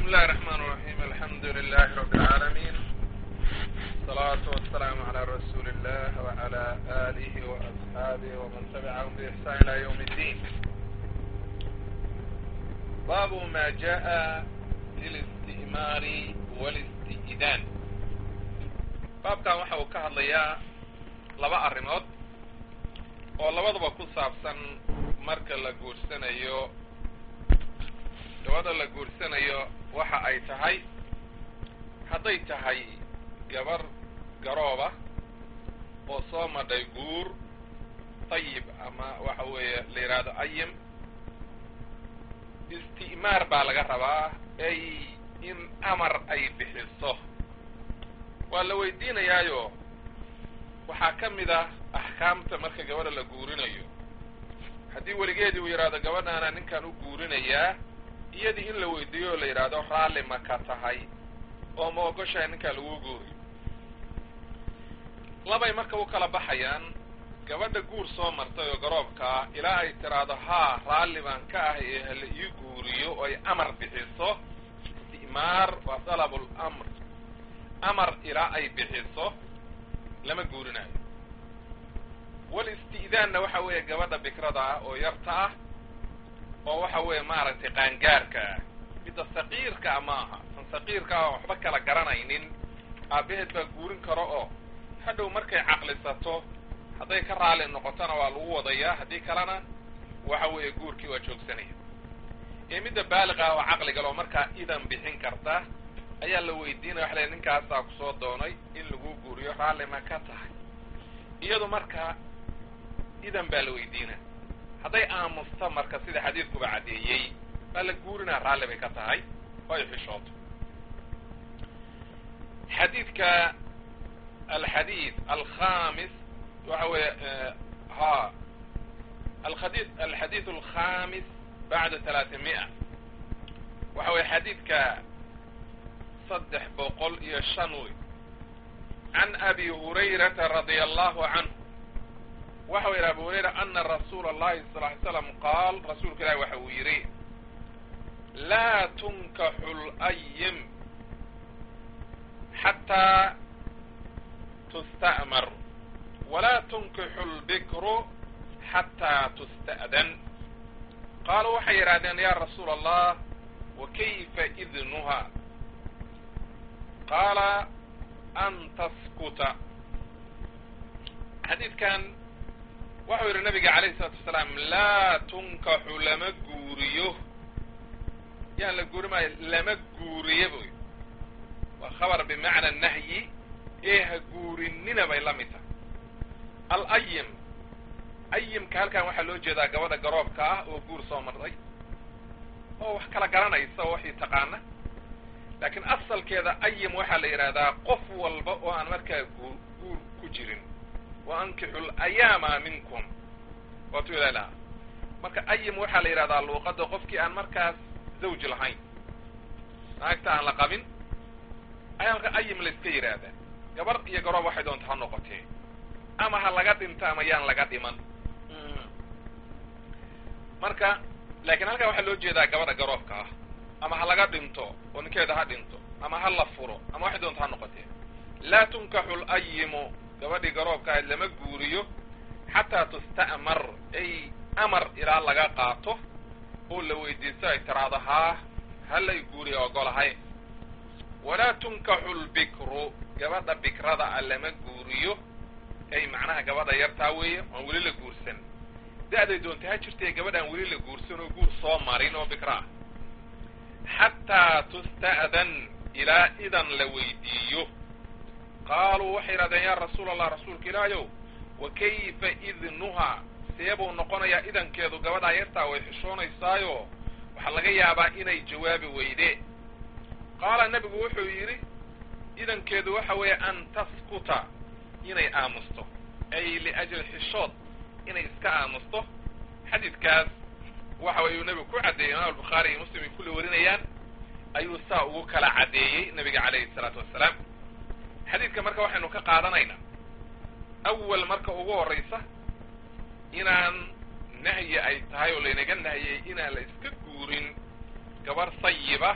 الله الرحمن الرحيم الحمد لله رب العالمين الصلاة والسلام على رسول الله وعلى آله وأصحابه ومن تبعهم بإحسان إلى يوم الدين. باب ما جاء في الاستئمار والاستئذان. baabkan waxa uu ka hadlayaa laba arrimood oo labadaba ku saabsan marka la guursanayo gabadha la guursanayo waxa ay tahay hadday tahay gabar garooba oo soo madhay guur tayib ama waxa weeye la yidhaahdo ayim isti'maar baa laga rabaa ay in amar ay bixiso waa la weydiinayaayo waxaa ka mid ah axkaamta marka gabadha la guurinayo haddii weligeedii uu yidhaahdo gabadhaana ninkan u guurinayaa iyadii in la weydiiyo oo la yidhaahdo raalli ma ka tahay oo ma ogoshahay ninkaa lagu guuriyo labay marka u kala baxayaan gabadha guur soo martay oo garoobkaa ilaa ay tiraahdo haa raalli baan ka ahay ee hala ii guuriyo oo ay amar bixiso isti'maar waa dalabul amr amar ilaa ay bixiso lama guurinayo wal isti'daanna waxa weeye gabadha bikrada ah oo yarta ah oo waxa weeye maaragtay qaangaarka ah midda saqiirka ma aha tan saqiirka ah waxba kala garanaynin aabaheed baa guurin karo oo hadhow markay caqlisato hadday ka raali noqotona waa lagu wadayaa haddii kalena waxa weeye guurkii waa joogsanaya ee midda baaliqa ah oo caqligal oo markaa idan bixin karta ayaa la weydiinaya waxa la ninkaasaa kusoo doonay in lagu guuriyo raalli ma ka tahay iyadu markaa idan baa la weydiinaya hadday aamusto marka sida xadiidkuba caddeeyey baa la guurinaa raalli bay ka tahay oo ay xishooto xadiidka alxadiid alkhamis waxa weeye alxadiid alkhamis bacda 300 waxa weye xadiidka 305 عن أبي هريرة رضي الله عنه وحوير أبو هريرة أن رسول الله صلى الله عليه وسلم قال رسول الله وحويري لا تنكح الأيم حتى تستأمر ولا تنكح البكر حتى تستأذن قالوا وحير يا رسول الله وكيف إذنها قال أن تسكت حديث كان وحوير النبي عليه الصلاة والسلام لا تنكح لما قوريه يعني لقوري ما لما قوريه وخبر بمعنى النهي ايه قورننا بيلامتا الأيم أيم كان waxa loo jeedaa gabadha garoobka ah oo guur soo marday oo wax kala garanaysa waxay taqaana laakiin asalkeeda ayim waxa la yiraahdaa qof walba oo aan markaa guur ku jirin wa ankihul ayama minkum wa tuilala marka ayim waxa la yiraahdaa luqada qofkii aan markaas zawj lahayn naagta aan la qabin ayaa ayim la iska yiraahdaa gabar iyo garoob waxay doontaa noqotay ama ha laga dhinto ama yaan laga dhiman marka laakiin halka waxa loo jeedaa gabadha garoobka ah ama ha laga dhinto oo ninkeeda ha dhinto ama ha la furo ama waxay doontaa ha noqotee laa tunkaxu al-ayimu gabadhii garoobka ahayd lama guuriyo xataa tusta'mar ay amar ilaa laga qaato oo la weydiisto ay tiraahdo haa halay guuriyo ogolahay walaa tunkaxu al-bikru gabadha bikrada ah lama guuriyo ay macnaha gabadha yartaa weeye aan weli la guursan da'day doontaa ha jirtay gabadhaan weli la guursan oo guur soo marin oo bikra ah xataa tusta'dan ilaa idan la weydiiyo qaaluu waxay yidhahdeen yaa rasuul allah rasuulka ilaahayow wa kayfa idnuhaa seebuu noqonayaa idankeedu gabadhaa yartaa way xishoonaysaayo waxaa laga yaabaa inay jawaabi weyde qaala nebigu wuxuu yidhi idankeedu waxa weeye an taskuta inay aamusto ay liajli xishood inay iska aamusto xadiidkaas waxa weeye uu nebigu ku caddeeyey imaam albukhaari iyo muslim ay kulli warinayaan ayuu saa ugu kala caddeeyey nebiga calayhi salaatu wassalaam xadiidka marka waxaynu ka qaadanaynaa awal marka ugu horraysa inaan nahyi ay tahay oo laynaga nahiyey inaan la iska guurin gabar sayiba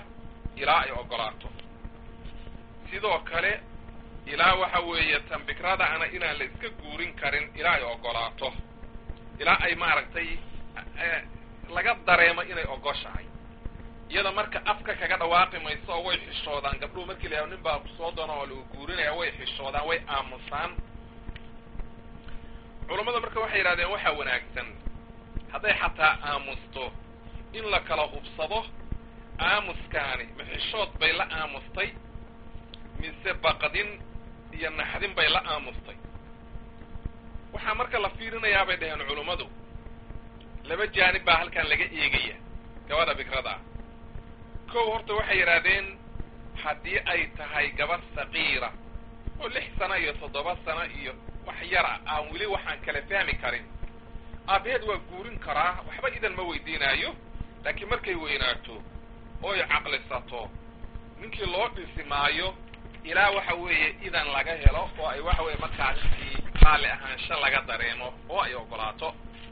ilaa ay ogolaato sidoo kale ilaa waxa weeye tan bikrada ana inaan la iska guurin karin ilaa ay ogolaato ilaa ay maaragtay laga dareemo inay ogoshahay iyada marka afka kaga dhawaaqi mayso oo way xishoodaan gabdhuhu markii la nin baa kusoo doona oo lagu guurinaya way xishoodaan way aamusaan culammada marka waxay yidhahdeen waxaa wanaagsan hadday xataa aamusto in la kala hubsado aamuskaani maxishood bay la aamustay mise baqdin iyo naxdin bay la aamustay waxaa marka la fiirinayaa bay dhaheen culummadu laba jaanib baa halkan laga eegaya gabadha bikrada kow horta waxay yidhaahdeen haddii ay tahay gabadh saqiira oo 6 sano iyo 7 sano iyo wax yara aan weli waxaan kala fahmi karin aabaheed waa guurin karaa waxba idan ma weydiinaayo laakiin markay weynaato oo ay caqlisato ninkii loo dhisi maayo ilaa waxa weeye idan laga helo oo ay waxa weeye markaasi raalli ahaansho laga dareemo oo ay ogolaato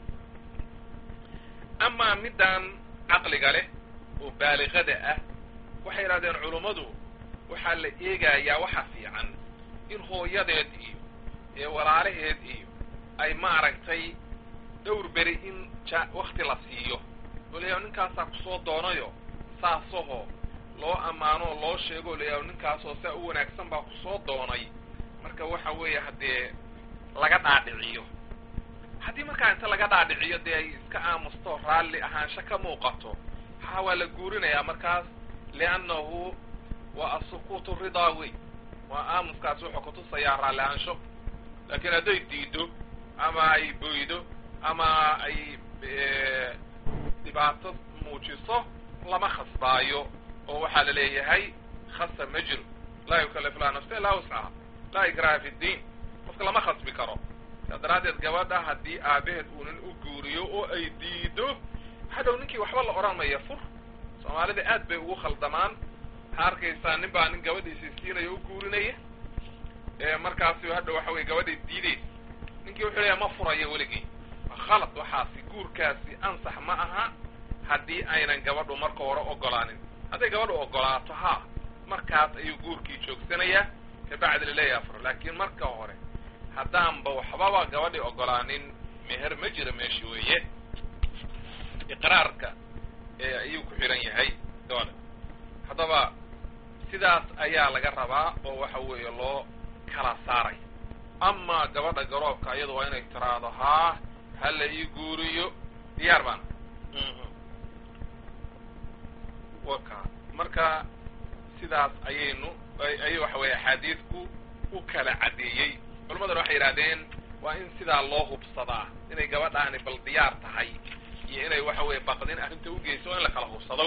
amaa midaan caqliga leh oo baaliqada ah waxay yidhahdeen culummadu waxaa la eegayaa waxa fiican in hooyadeed iyo ee walaalaheed iyo ay maaragtay dhowr beri in wakti la siiyo oo layahay ninkaasaa kusoo doonayo saasaho loo ammaano oo loo sheego layahay ninkaasoo saa u wanaagsan baa kusoo doonay marka waxa weeye haddee laga dhaadhiciyo haddii markaa inta laga dhaadhiciyo dee ay iska aamusto raalli ahaansho ka muuqato waa la guurinayaa markaas liannahu waa asukuutu ridaa wey waa aamuskaas wuxuu kutusayaa raalli ahaansho laakiin hadday diido ama ay boydo ama ay dhibaato muujiso lama khasbaayo oo waxaa la leeyahay khasa ma jiro laa yukallif laha nafsa illaa wuscaha laa ikraha fi ddiin qofka lama khasbi karo saa daraaddeed gabadha haddii aabaheed uunan u guuriyo oo ay diido hadhow ninkii waxba la odhan maya fur soomaalida aad bay ugu khaldamaan waxaa arkaysaa nin baa nin gabadhiisii siinaya u guurinaya markaasi hadhow waxa weye gabadhay diidaysa ninkii wuxuu leeyahay ma furayo weligii khalad waxaasi guurkaasi ansax ma aha haddii aynan gabadhu marka hore ogolaanin hadday gabadhu ogolaato ha markaas ayuu guurkii joogsanayaa kabacdi laleeyahay fur laakiin marka hore haddaanba waxbaba gabadhii ogolaanin meher ma jira meeshi weeye iqraarka ayuu ku xiran yahay gabadha haddaba sidaas ayaa laga rabaa oo waxa weeye loo kala saaray ama gabadha garoobka iyadu waa inay tiraado haa hala ii guuriyo diyaar baan waka marka sidaas ayay waxa weeye axaadiidku u kala caddeeyey culammadana waxay yidhahdeen waa in sidaa loo hubsadaa inay gabadhaani bal diyaar tahay iyo inay waxa weeye baqdin arrinta ugeyso in la kala hubsado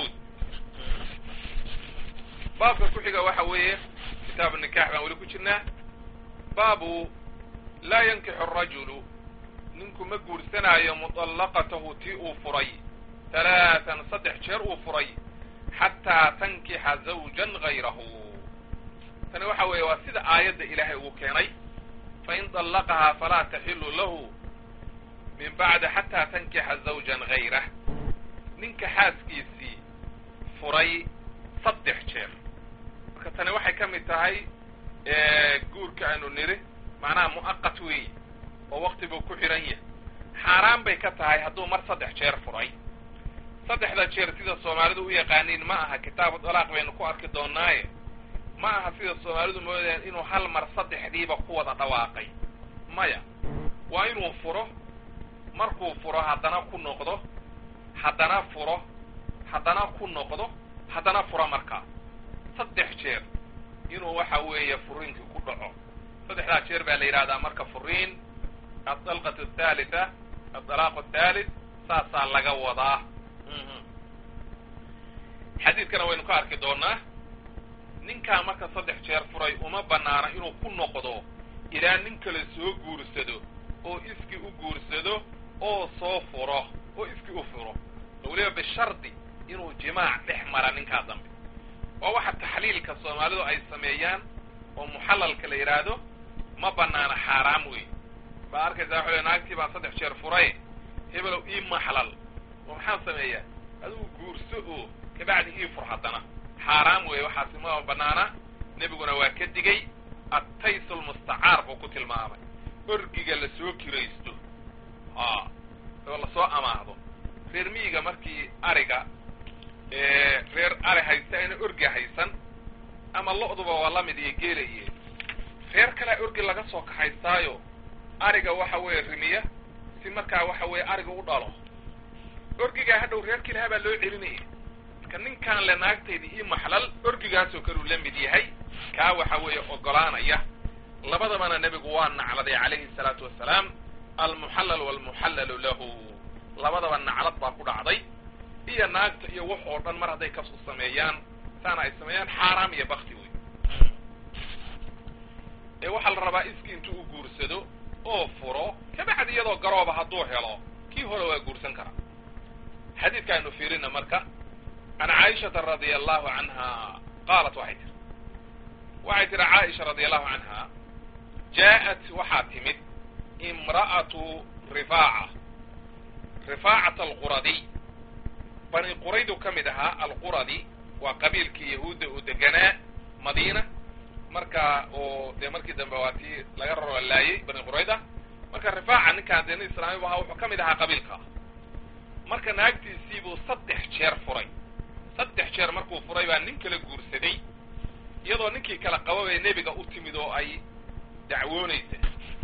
baabka ku xiga waxa weeye kitaabu nikaax baan weli ku jirnaa baabu laa yankixu arajulu ninku ma guursanaayo mutallaqatahu tii uu furay 3 jeer uu furay xataa tankixa zawjan gayrahu tani waxa weeye waa sida aayadda ilaahay ugu keenay fain طallaqahaa falaa taxilu lahu min bacdi xataa tankixa zawjan gayrah ninka xaaskiisii furay 3 jeer marka tani waxay ka mid tahay guurka aanu niri macnaha mu'aqat weeye oo wakti buu ku xiran yahay xaaraan bay ka tahay hadduu mar 3 jeer furay 3da jeer sida soomaalidu u yaqaaniin ma aha kitaabu dalaaq baynu ku arki doonaaye ma aha sida soomaalidu moodayaan inuu hal mar 3diiba ku wada dhawaaqay maya waa inuu furo markuu furo haddana ku noqdo haddana furo haddana ku noqdo haddana furo markaa 3 jeer inuu waxa weeye furiinkii ku dhaco 3daa jeer baa la yidhahdaa marka furiin الطلقة الثالثة الطلاق الثالث saasaa laga wadaa xadiidkana waynu ka arki doonaa ninkaa marka 3 jeer furay uma banaana inuu ku noqdo ilaa nin kale soo guursado oo iski u guursado oo soo furo oo iski u furo waliba bishardi inuu jimaac dhex mara ninkaa dambe waa waxa taxliilka soomaalidu ay sameeyaan oo muxallalka la yidhaahdo ma banaana xaaraam wey baa arkaysaa waxa wey naagtii baan 3 jeer furay hebelow ii maxlal oo maxaan sameeyaa adigu guurso oo kabacdi ii fur haddana xaaraam weeye waxaasi ma banaana nebiguna waa ka digay attaysu lmustacaar buu ku tilmaamay orgiga lasoo kiraysto oo lasoo amaahdo reer miyiga markii ariga reer ari haysta ayna orgi haysan ama lo-duba waa la mid iyo geelaye reer kalea orgi laga soo kaxaystaayo ariga waxa weeye rimiya si markaa waxa weeye ariga u dhalo orgigaa hadhow reerkii lahaa baa loo celinaya marka ninkaan le naagtayda ii maxlal orgigaasoo kaleu la mid yahay kaa waxa weeye ogolaanaya labadabana nebigu waa nacladay calayhi salaatu wasalaam almuxallal waalmuxallalu lahu labadaba naclad baa ku dhacday iyo naagta iyo wax oo dhan mar hadday kas u sameeyaan saana ay sameeyaan xaaraam iyo bakti wey waxaa la rabaa iski intuu u guursado oo furo kabacdi iyadoo garooba hadduu helo kii hore waa guursan karaa xadiidka aynu fiirina marka can caaishata radia allahu canha qaalat waxay tiri caaisha radia allahu canha jaaءat waxaa timid imra'atu rifaacata alquradiy bani quraydu ka mid ahaa alquradi waa qabiilkii yahuudda uu deganaa madiina marka oo dee markii dambe waa tii laga rolaayey bani qurayda marka rifaaca ninkaan dee nin islaami bu ahaa wuxuu ka mid ahaa qabiilka marka naagtiisii buu 3 jeer furay 3 jeer markuu furay baa nin kala guursaday iyadoo ninkii kala qaba bay nebiga u timid oo ay dacwoonaysa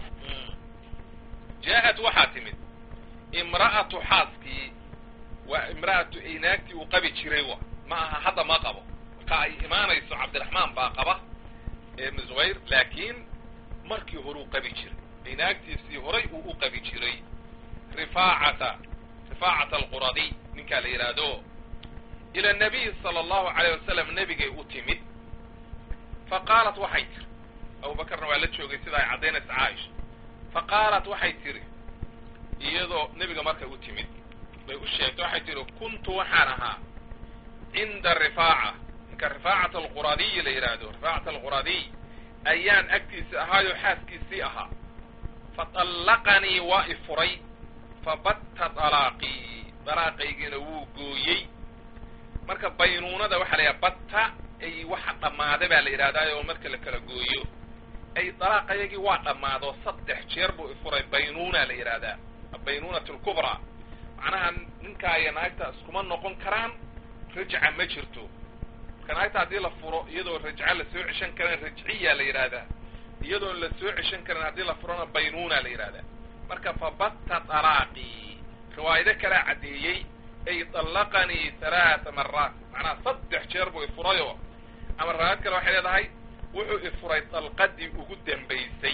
jaaءat waxaa timid imra'atu xaaskii waa imra'atu ay naagtii uu qabi jiray wa ma aha hadda ma qabo marka ay imaanayso cabdiraxmaan baa qaba ibn zubayr laakiin markii hore uu qabi jiray ay naagtiisii horay uu u qabi jiray rifaacata alquradi ninkaa la yidhaahdo ila nabiy sala allahu alayh wasalam nebigay u timid faqaalat waxay tiri abubakarna waa la joogay sida ay caddaynaysa caaisha faqaalat waxay tiri iyadoo nebiga markay u timid bay u sheegtay waxay tiri kuntu waxaan ahaa cinda rifaaca ninka rifaacata alquradiy la yidhaahdo rifaacata alquradiy ayaan agtiisa ahaayo xaaskiisii ahaa fatallaqanii waa i furay fabatta dalaaqaygiina wuu gooyey marka baynuunada waxaa la yidhaha batta ay waxa dhammaaday baa la yidhahdaa oo marka la kala gooyo ay dalaaqayagii waa dhammaado 3 jeer buu ifuray baynuuna la yidhahdaa baynuunat alkubraa macnaha ninkaa iyo naagta iskuma noqon karaan rajca ma jirto marka naagta haddii la furo iyadoo rajca la soo ceshan karan rajciya la yidhahdaa iyadoon la soo ceshan karan haddii la furona baynuuna la yidhahdaa marka fabatta dalaaqii riwaayado kalaa caddeeyey ay dallaqanii 3 maraat macnaha 3 jeer buu ifurayo ama riwaayad kale waxay leedahay wuxuu ifuray dalqadii ugu dambaysay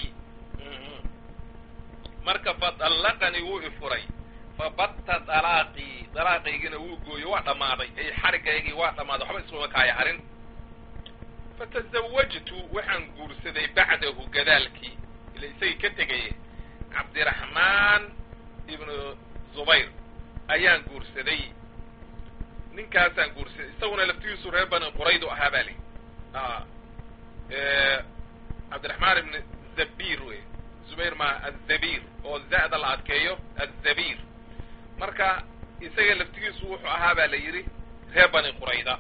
marka fadallaqanii wuu ifuray fabatta dalaaqaygina wuu gooyo waa dhammaaday ay xarigaygii waa dhammaaday waxba iskuma kaaya harin fatazawajtu waxaan guursaday bacdahu gadaalkii ila isagii ka tegaye cabdiraxmaan ibnu zubayr ayaan guursaday ninkaasaan guursaday isaguna laftigiisu reer bani quraydu ahaa baa li cabdiraxmaan ibn zabir wey zubayr ma azabir oo za'da la adkeeyo azabir marka isaga laftigiisu wuxuu ahaa baa la yidhi reer bani qurayda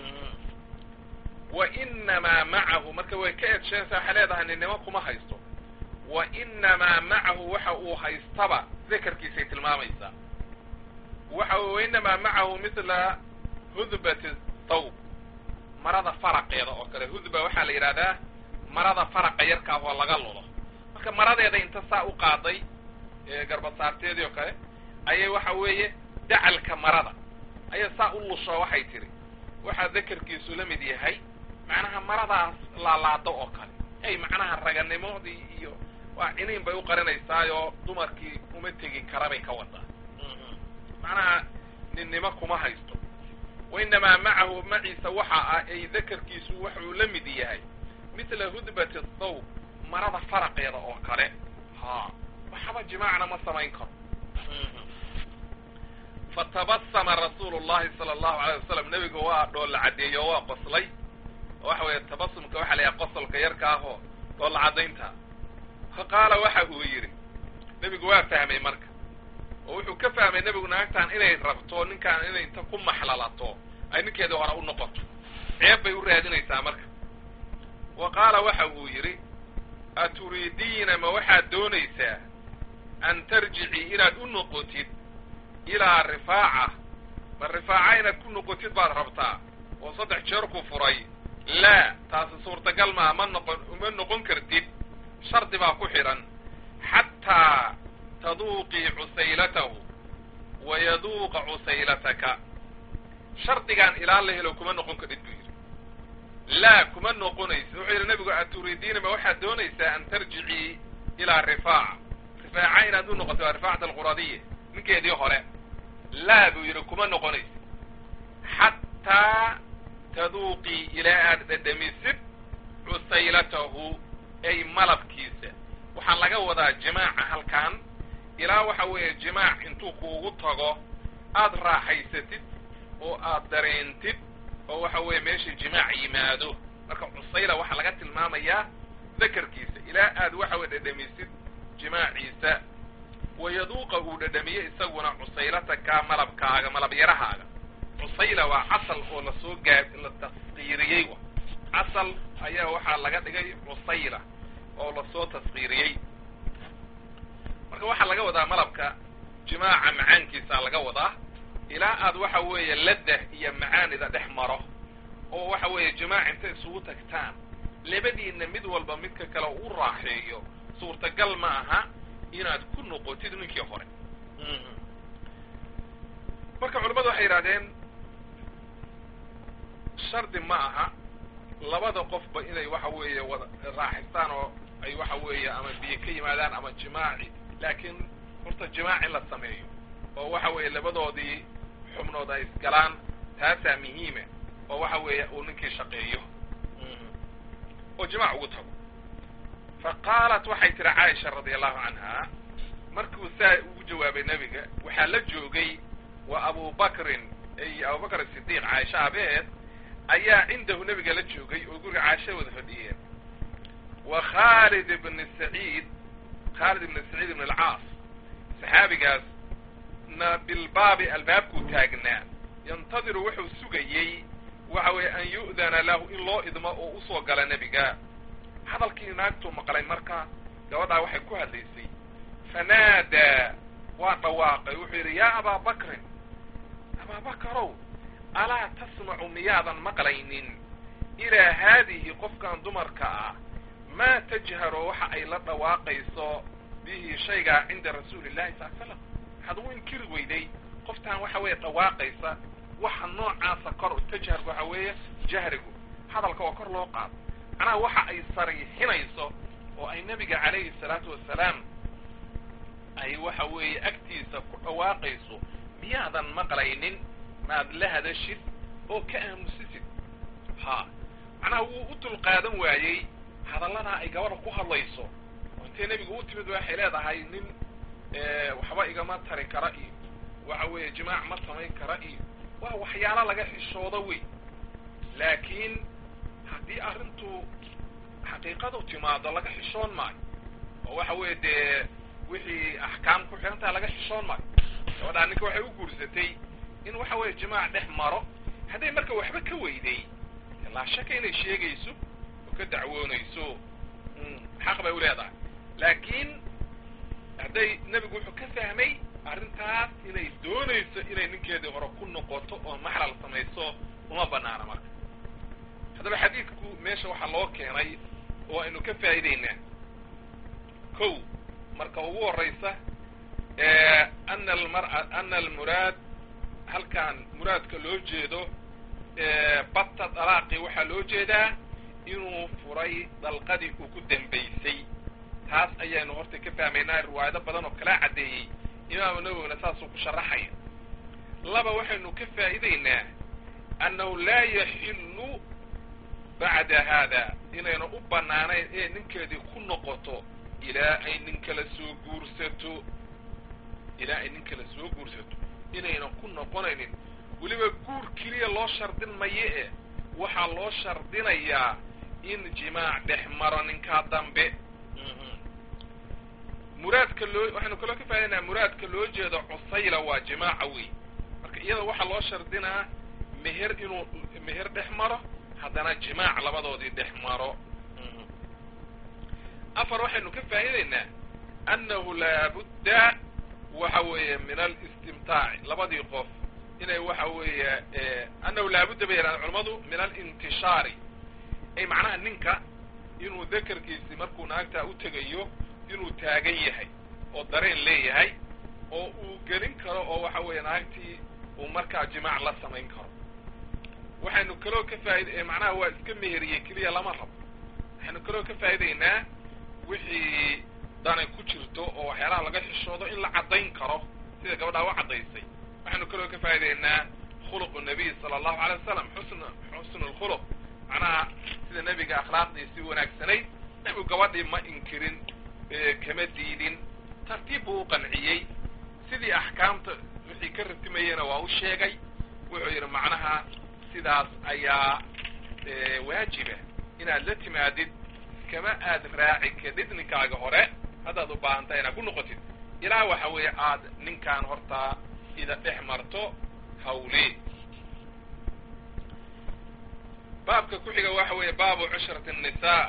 wa inamaa macahu marka way ka eedsheenaysaa waxay leedahay ninnimo kuma haysto wa inamaa macahu waxa uu haystaba dakarkiisay tilmaamaysaa wainamaa macahu mithla hudbati thawb marada faraqeeda oo kale hudba waxaa la yidhahdaa marada faraqa yarka ah oo laga lulo marka maradeeda inta saa u qaaday garbasaarteedii oo kale ayay waxa weeye dacalka marada ayay saa u lusho waxay tiri waxaa dakarkiisu la mid yahay macnaha maradaas laalaado oo kale ay macnaha raganimoodii iyo waa ciniin bay u qarinaysaayoo dumarkii uma tegi kara bay ka wadaa macnaha ninnimo kuma haysto wainamaa macahu maciisa waxa ah ay dakarkiisu waxuu la mid yahay mithla hudbati thawb marada faraqeeda oo kale waxba jimaacna ma samayn karo fatabasama rasuulu llahi sala allahu alayh wasalam nebiga waa dhoolla caddeeyo waa qoslay waxa weeye tabasumka waxa la yahay qosolka yarka ahoo dhoolla caddaynta faqaala waxa uu yidhi nebigu waa fahmay marka oo wuxuu ka fahmay nebigu naagtaan inay rabto ninkaan inay inta ku maxlalato ay ninkeedii hore u noqoto ceeb bay u raadinaysaa marka wa qaala waxa uu yidhi aturiidiina ma waxaad doonaysaa an tarjicii inaad u noqotid ilaa rifaaca ma rifaaca inaad ku noqotid baad rabtaa oo 3 jeer ku furay laa taasi suurtagal maa uma noqon kartid shardi baa ku xidhan xataa taduuqii cusaylatahu wa yaduuqa cusaylataka shardigaan ilaa la helo kuma noqon kadhid buu yidhi laa kuma noqonaysa wuxuu yidhi nabigu aturiidiina ma waxaad doonaysaa an tarjicii ilaa rifaaca rifaaca inaad u noqoto waa rifaacata alquradiya ninkeedii hore laa buu yidhi kuma noqonaysa xataa taduuqii ilaa aad dhadhamisid cusaylatahu ay malabkiisa waxaa laga wadaa jimaaca halkan ilaa waxa weeye jimaac intuu kuugu tago aad raaxaysatid oo aad dareentid oo waxa weeye meesha jimaac yimaado marka cusayla waxaa laga tilmaamayaa dakarkiisa ilaa aad waxa weye dhadhamisid jimaaciisa wayaduuqa uu dhadhamiye isaguna cusaylataka malabkaaga malab yarahaaga cusayla waa casal oo lasoo la tasqiiriyey casal ayaa waxaa laga dhigay cusayla oo lasoo tasqiiriyey marka waxaa laga wadaa malabka jimaaca macaankiisaa laga wadaa ilaa aad waxa weeye laddah iyo macaanida dhex maro oo waxa weeye jimaac intay isugu tagtaan labadiinna mid walba midka kale u raaxeeyo suurtagal ma aha inaad ku noqotid ninkii hore marka culimmadu waxay yidhahdeen shardi ma aha labada qofba inay waxa weeye wada raaxistaan oo ay waxa weeye ama biyo ka yimaadaan ama jimaaci laakiin horta jimaac in la sameeyo oo waxa weeye labadoodii xubnood ay isgalaan taasaa muhiime oo waxa weeye uu ninkii shaqeeyo oo jimaac ugu tago faqaalat waxay tiri caaisha radia allahu canha markuu saa ugu jawaabay nebiga waxaa la joogay wa abubakrin ay abubakr asidiiq caaisha abeed ayaa cindahu nebiga la joogay oo guriga caaisha wada fadhiyeen wa khaalid ibn saciid ibn alcaas saxaabigaas na bilbaabi albaabkuu taagnaa yantadiru wuxuu sugayey waxa weeye an yu'dana lahu in loo idmo oo usoo gala nebiga hadalkii naagtuu maqlay marka gabadhaa waxay ku hadlaysay fanaadaa waa dhawaaqay wuxuu yidhi yaa abaa bakrin abaabakarow alaa tasmacu miyaadan maqlaynin ilaa haadihi qofkan dumarka ah maa tajharo waxa ay la dhawaaqayso bihi shaygaa cinda rasuuli llahi sal l slam waxaad ugu inkiri weyday qoftaan waxa weeye dhawaaqaysa waxa noocaasa kor tajharku waxa weeye jahrigu hadalka oo kor loo qaado macnaha waxa ay sariixinayso oo ay nebiga calayhi salaatu wasalaam ay waxa weeye agtiisa ku dhawaaqayso miyaadan maqlaynin maad la hadashid oo ka aamusisid ha macnaha wuu u dulqaadan waayey hadalladaa ay gabadha ku hadlayso oo intay nebigu u timid waxay leedahay nin waxba igama tari kara iyo waxa weeye jimaac ma samayn kara iyo waa waxyaalo laga xishoodo wey laakiin haddii arrintu xaqiiqadu timaado laga xishoon maayo oo waxa weeye dee wixii axkaam ku xirantaha laga xishoon maayo gabadhaa ninka waxay u guursatay in waxa weeye jimaac dhex maro hadday marka waxba ka weyday laa shaka inay sheegayso oo ka dacwoonayso xaq bay u leedahay laakiin hadday nebigu wuxuu ka fahmay arrintaas inay doonayso inay ninkeedii hore ku noqoto oo maxlal samayso uma banaana marka haddaba xadiidku meesha waxaa loo keenay oo aynu ka faa'iideynaa kow marka ugu horraysa ana almuraad halkan muraadka loo jeedo batta dalaaqi waxaa loo jeedaa inuu furay dalqadii uu ku dambaysay taas ayaanu horta ka fahmaynaa riwaayado badan oo kala caddeeyey imaamu nawowina saasuu ku sharaxaya laba waxaynu ka faa'iideynaa annahu laa yaxillu bacda haada inayna u bannaanayn inay ninkeedii ku noqoto ilaa ay nin kala soo guursato inaynan ku noqonaynin weliba guur keliya loo shardin maye waxaa loo shardinayaa in jimaac dhex maro ninkaa dambe waxaynu kaloo ka faa'idaynaa muraadka loo jeedo cusayla waa jimaaca wey marka iyada waxaa loo shardinaa meher inuu meher dhex maro haddana jimaac labadoodii dhex maro afar waxaynu ka faa'iidaynaa annahu laabudda waxa weeye min alistimtaaci labadii qof inay waxa weeye annahu laabudda bay yidhahdeen culammadu min alintishaari ay macnaha ninka inuu dakarkiisii markuu naagtaa u tegayo inuu taagan yahay oo dareen leeyahay oo uu gelin karo oo waxa weeye naagtii uu markaa jimaac la samayn karo waxaynu kaloo ka macnaha waa iska meheriyey keliya lama rabo waxaynu kaloo ka faa'idaynaa wixii danay ku jirto oo waxyaalaha laga xishoodo in la caddayn karo sida gabadhaa u caddaysay waxaynu kaloo ka faa'idaynaa khuluqu nabiy sala allahu alay wasalam xusnu lkhuluq macnaha sida nebiga akhlaaqdiisii wanaagsanayd nebigu gabadhii ma inkirin kama diidin tartiib buu u qanciyey sidii axkaamta wixii ka ratimayeyna waa u sheegay wuxuu yidhi macnaha sidaas ayaa waajiba inaad la timaadid kama aad raaci kadhid ninkaaga hore haddaad u baahantahay inaad ku noqotid ilaa waxa weeye aad ninkaan hortaa ida dhex marto hawlee baabka ku xiga waxa weeye baabu cushrati الnisaa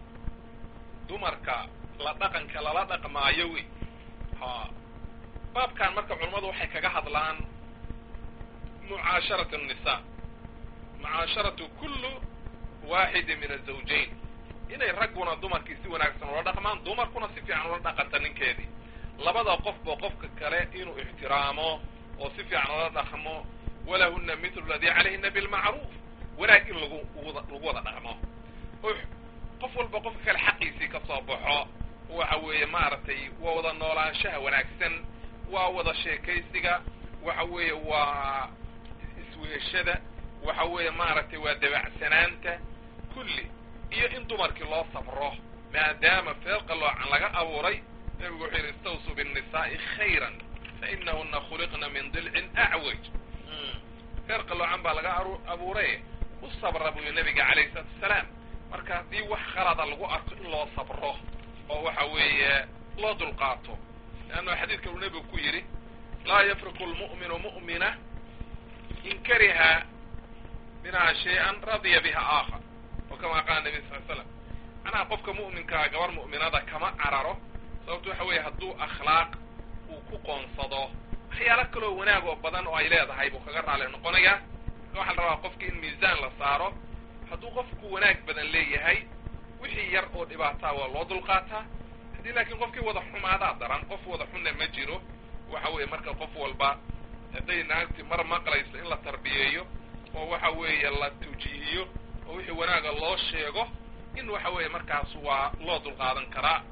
dumarka la dhaqanka lala dhaqmaayo wey baabkan marka culammadu waxay kaga hadlaan mucaasharatu الnisaa mucaasharatu kullu waaxidi min الزawjayn inay ragguna dumarkii si wanaagsan ula dhaqmaan dumarkuna si fiican ula dhaqanta ninkeedii labada qofba qofka kale inuu ixtiraamo oo si fiican ula dhaqmo walahuna mithlu ladii calayhina bilmacruuf wanaag in lagu wada dhaqmo qof walba qofka kale xaqiisii ka soo baxo waxa weeye maaragtay waa wada noolaanshaha wanaagsan waa wada sheekaysiga waxa weeye waa isweeshada waxa weeye maaragtay waa dabacsanaanta kulli iyo in dumarkii loo sabro maadaama feeqa loocan laga abuuray nebigu wuxuu yidhi istawsuu biالnisaa'i khayran fainahuna khuliqna min dilcin acwaj feeqa loocan baa laga abuuray u sabra buu yii nebiga calayhi salaatu wasalaam marka haddii wax khalada lagu arko in loo sabro oo waxa weeye loo dulqaato leanna xadiidka uu nebigu ku yidhi laa yafriqu lmu'minu mu'mina in kariha minha shay-an radiya biha aakhar oo kama qaala nabi sal slam macnaha qofka mu'minkaa gabar mu'minada kama cararo sababto waxa weeye hadduu akhlaaq uu ku qoonsado waxyaalo kaloo wanaag oo badan oo ay leedahay buu kaga raali noqonayaa waxaa la rabaa qofka in miisaan la saaro hadduu qofku wanaag badan leeyahay wixii yar oo dhibaataa waa loo dulqaataa haddii laakiin qofkii wada xumaadaa daran qof wada xunna ma jiro waxa weeye marka qof walba hadday naagti mar maqlayso in la tarbiyeeyo oo waxa weeye la tujihiyo oo wixii wanaaga loo sheego in waxa weeye markaas waa loo dulqaadan karaa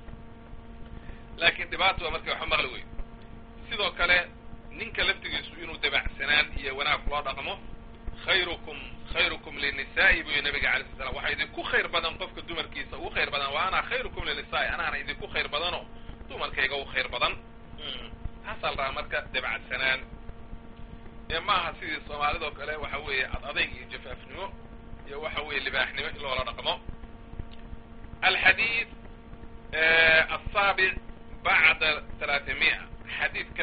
laakiin dhibaata waa markii waxa maqli wey sidoo kale ninka laftigiisu inuu dabacsanaan iyo wanaag loo dhaqmo khayrukum linisaa'i buu nabiga alayh sala waxaa idinku khayr badan qofka dumarkiisa ugu khayr badan wa ana khayrukum linisaa'i anaana idinku khayr badano dumarkayga ugu khayr badan taasaa la rabaa marka dabacsanaan ee maaha sidii soomaalidoo kale waxa weeye adayg iyo jafaafnimo iyo waxa weeye libaaxnimo in loola dhaqmo alxadiid asaabic bacda 300 xadiidka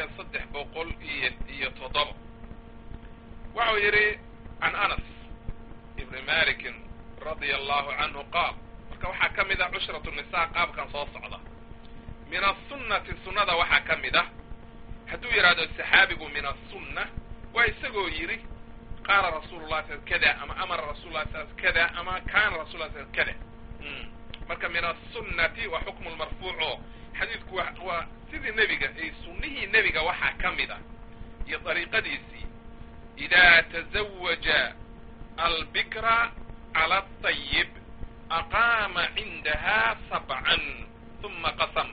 307 waxau yidhi can anas ibni malikin radia allahu canhu qaal marka waxaa ka mid ah cushratu nisaa qaabkan soo socda min aلsunnati sunnada waxaa ka mid ah hadduu yidhaahdo saxaabigu min aلsunna waa isagoo yidhi qaala rasuulu lah sal kada ama amara rasul lah sal kada ama kaana rasul lah sal kada marka min aلsunnati waa xukmu lmarfuuc oo xadiidku waa sidii nebiga sunnihii nebiga waxaa ka mid ah iyo dariiqadiisii idaa tazawaja albikra cala aلطayib aqaama cindaha 7 ثuma qasam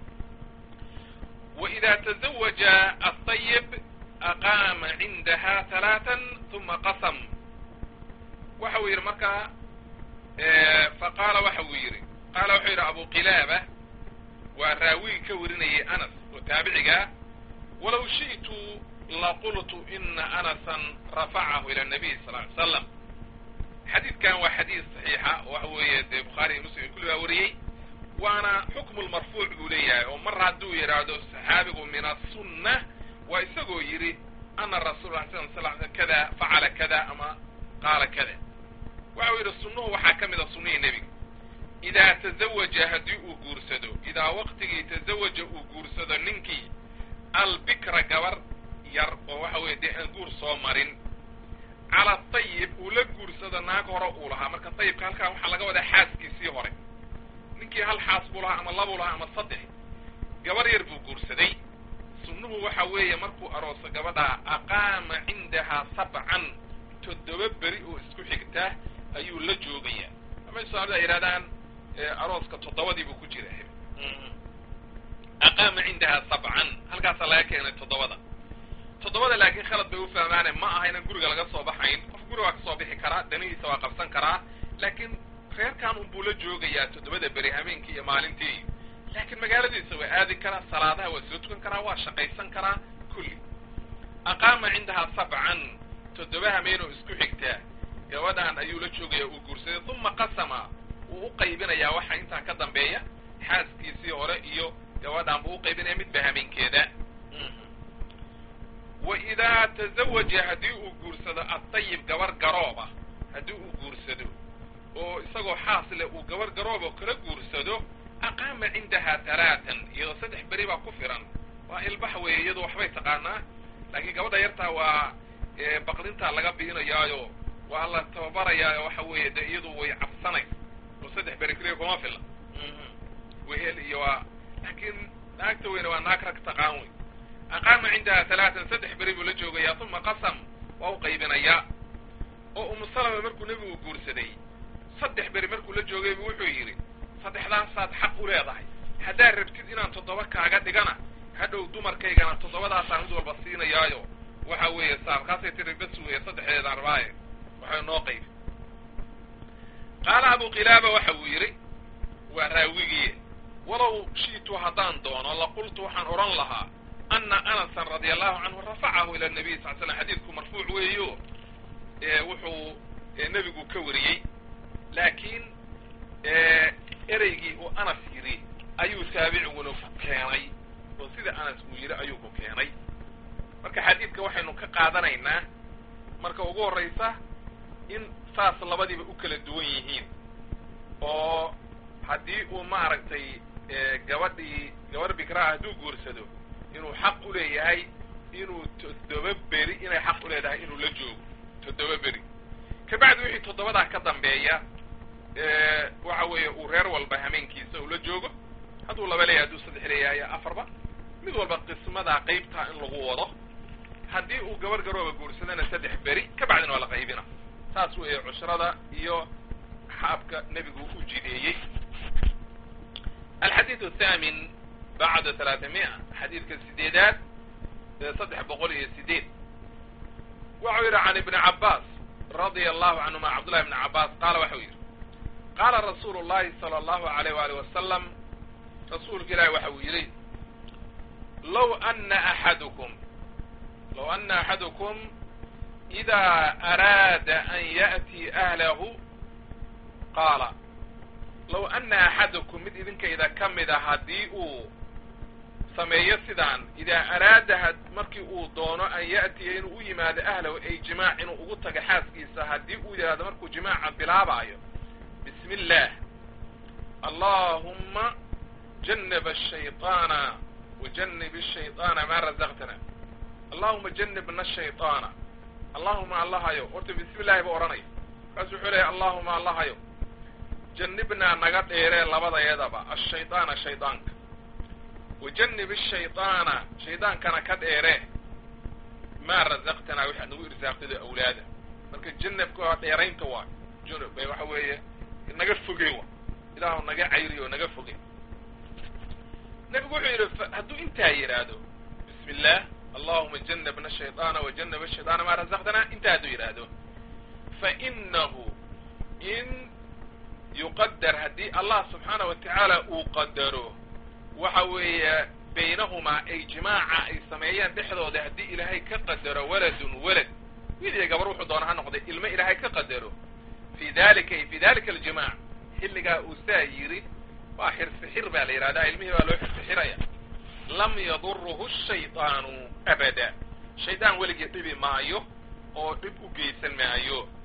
وإida taزawaja aلطayib aqaama cindaha 3 ثuma qasam waxa uu yidhi markaa faqaala waxa uu yidhi qaala wuxuu yidhi abu qilaaba waa raawigi ka warinayay anas oo taabicigaa walow shiئtu laqultu ina anasan rafacahu ila الnabiy sal ly slam xadiidkan waa xadiid صaxiixa waxa weeye dee bukhaari iyo muslim kulli baa wariyey waana xukmu lmarfuuc buu leeyahay oo mar hadduu yidhaahdo saxaabigu min aلsunna waa isagoo yidhi ana rasul la sl kada facala kada ama qaala kada waxa uu mida sunnihii nebiga idaa tazawaja haddii uu guursado idaa waqtigii tazawaja uu guursado ninkii albikra gabar yar oo waxa weeye dee aan guur soo marin cala tayib uu la guursado naag hore uu lahaa marka tayibka halkaa waxaa laga wadaa xaaskiisii hore ninkii hal xaas buu lahaa ama labuu lahaa ama saddex gabar yar buu guursaday sunnuhu waxa weeye markuu arooso gabadhaa aqaama cindahaa 7 7 beri oo isku xigta ayuu la joogayaa ama soomaalida ay yidhahdaan arooska 7 buu ku jira aqaama cindahaa 7 halkaasaa laga keenay 7 laakiin khalad bay u fahmaane ma aha inaan guriga laga soo baxayn qof guriga waa ka soo bixi karaa danihiisa waa qabsan karaa laakiin reerkan unbuu la joogayaa 7 beri habeenkii iyo maalintii laakiin magaaladiisa waa aadi karaa salaadaha waa soo tukan karaa waa shaqaysan karaa kulli aqaama cindahaa 7 7 habeen oo isku xigtaa gabadhan ayuu la joogayaa uu guursaday uma qasama wuu u qaybinayaa waxa intaa ka dambeeya xaaskiisii hore iyo gabadhan buu u qaybinaya midba habeenkeeda وإذا تزوج هدي وجورسده الطيب جوار جرابة هدي وجورسده وإسقوا حاصل وجوار جرابة وكل جورسده أقام عندها 3 يصدح بريبة كفرا والبحوي يدو حبيت قانا لكن جوار يرتا وبقرنتا لقى بينا يايو والله تبارا يا وحوي يدو ويعفصني وصدح بريكليه كما في الله وهي يوا لكن ناكتوين وناكرك تقاوي أقام عندها 3 صدح بريبو لجوغيا ثم قسم وهو قيبنيا وأم السلمة مركو نبي وقورسدي صدح بري مركو لجوغيا بوحو يري صدح لا صاد حق وليضاي هدا ربتid inaan 7 kaaga dhigana hadhow dumarkaygana 7 saan mid walba siinayaayo waxa weeye saarkaasay tiri bas weeye 3 arbaaye waxa noo qayb qaala abu qilaaba waxa uu yiri waa raawigii walaw shiitu hadaan doono la qultu waxaan oran lahaa أن أنس رضي الله عنه رفعه إلى النبي صلى الله عليه وسلم حديثكم مرفوع ويو وحو نبي كوريي لكن إريجي وأنس يري أيو سابع ونف كياني وسيد أنس ويري أيو كياني marka xadiidka waxaynu ka qaadanaynaa marka ugu horeysa in saas labadiiba u kala duwan yihiin oo haddii uu maaragtay gabar bikraa hadduu guursado inuu xaq u leeyahay inuu 7 beri inay xaq u leedahay inuu la joogo 7 beri kabacdi wixii 7 ka dambeeya waxa weeye uu reer walba hameenkiisa uu la joogo hadduu laba leeyahay hadduu 3 leeyahay 4 mid walba qismada qaybta in lagu wado haddii uu gabar garooba guursadana 3 beri kabacdina waa la qaybina saas weeye cushrada iyo xaabka nabigu u jideeyay الحديث الثامن بعد 300 حديث كالسديدات 700 وعير عن ابن عباس رضي الله عنهما عبد الله بن عباس قال وحوير قال رسول الله صلى الله عليه وآله وسلم رسول الله وحويري لو أن أحدكم إذا أراد أن يأتي أهله قال لو أن أحدكم إذا كم إذا هديئوا سميه سدان إذا أراد مركي دونه أن يأتي إنه يماد أهله أي جماع إنه أغطق حاسكيسا هديئوا إذا هذا مركو جماعة بلابعيه بسم الله اللهم جنب الشيطان وجنب الشيطان ما رزقتنا اللهم جنبنا الشيطان اللهم الله يو قلت بسم الله بأوراني فأسوح لي اللهم الله يو جنبنا نقط إيري لبضا يدبا الشيطان شيطانك وجنب الشيطان شيطان كان كد إيري ما رزقتنا وحد نقول رزقت أولاده مالك جنب كوات إيرين توا جنب بي وحوية نقف فقيوة إلهو نقع عيري ونقف فقيوة نقول عيري هدو انتهى يرادو بسم الله اللهم جنبنا الشيطان وجنب الشيطان ما رزقتنا انتهى يرادو فإنه إن يقدر هدي الله سبحانه وتعالى أقدره وحوي بينهما أي جماعة أي سمعيان بحضو ده هدي إلهي كقدر ولد وإذا يقبروح دونها نقضي إلما إلهي كقدره في ذلك الجماع اللي قال أسايري واحر سحر بالإرادة علمه ولو سحرية لم يضره الشيطان أبدا الشيطان ولي يطيب معيه أو يبقى جيسا معيه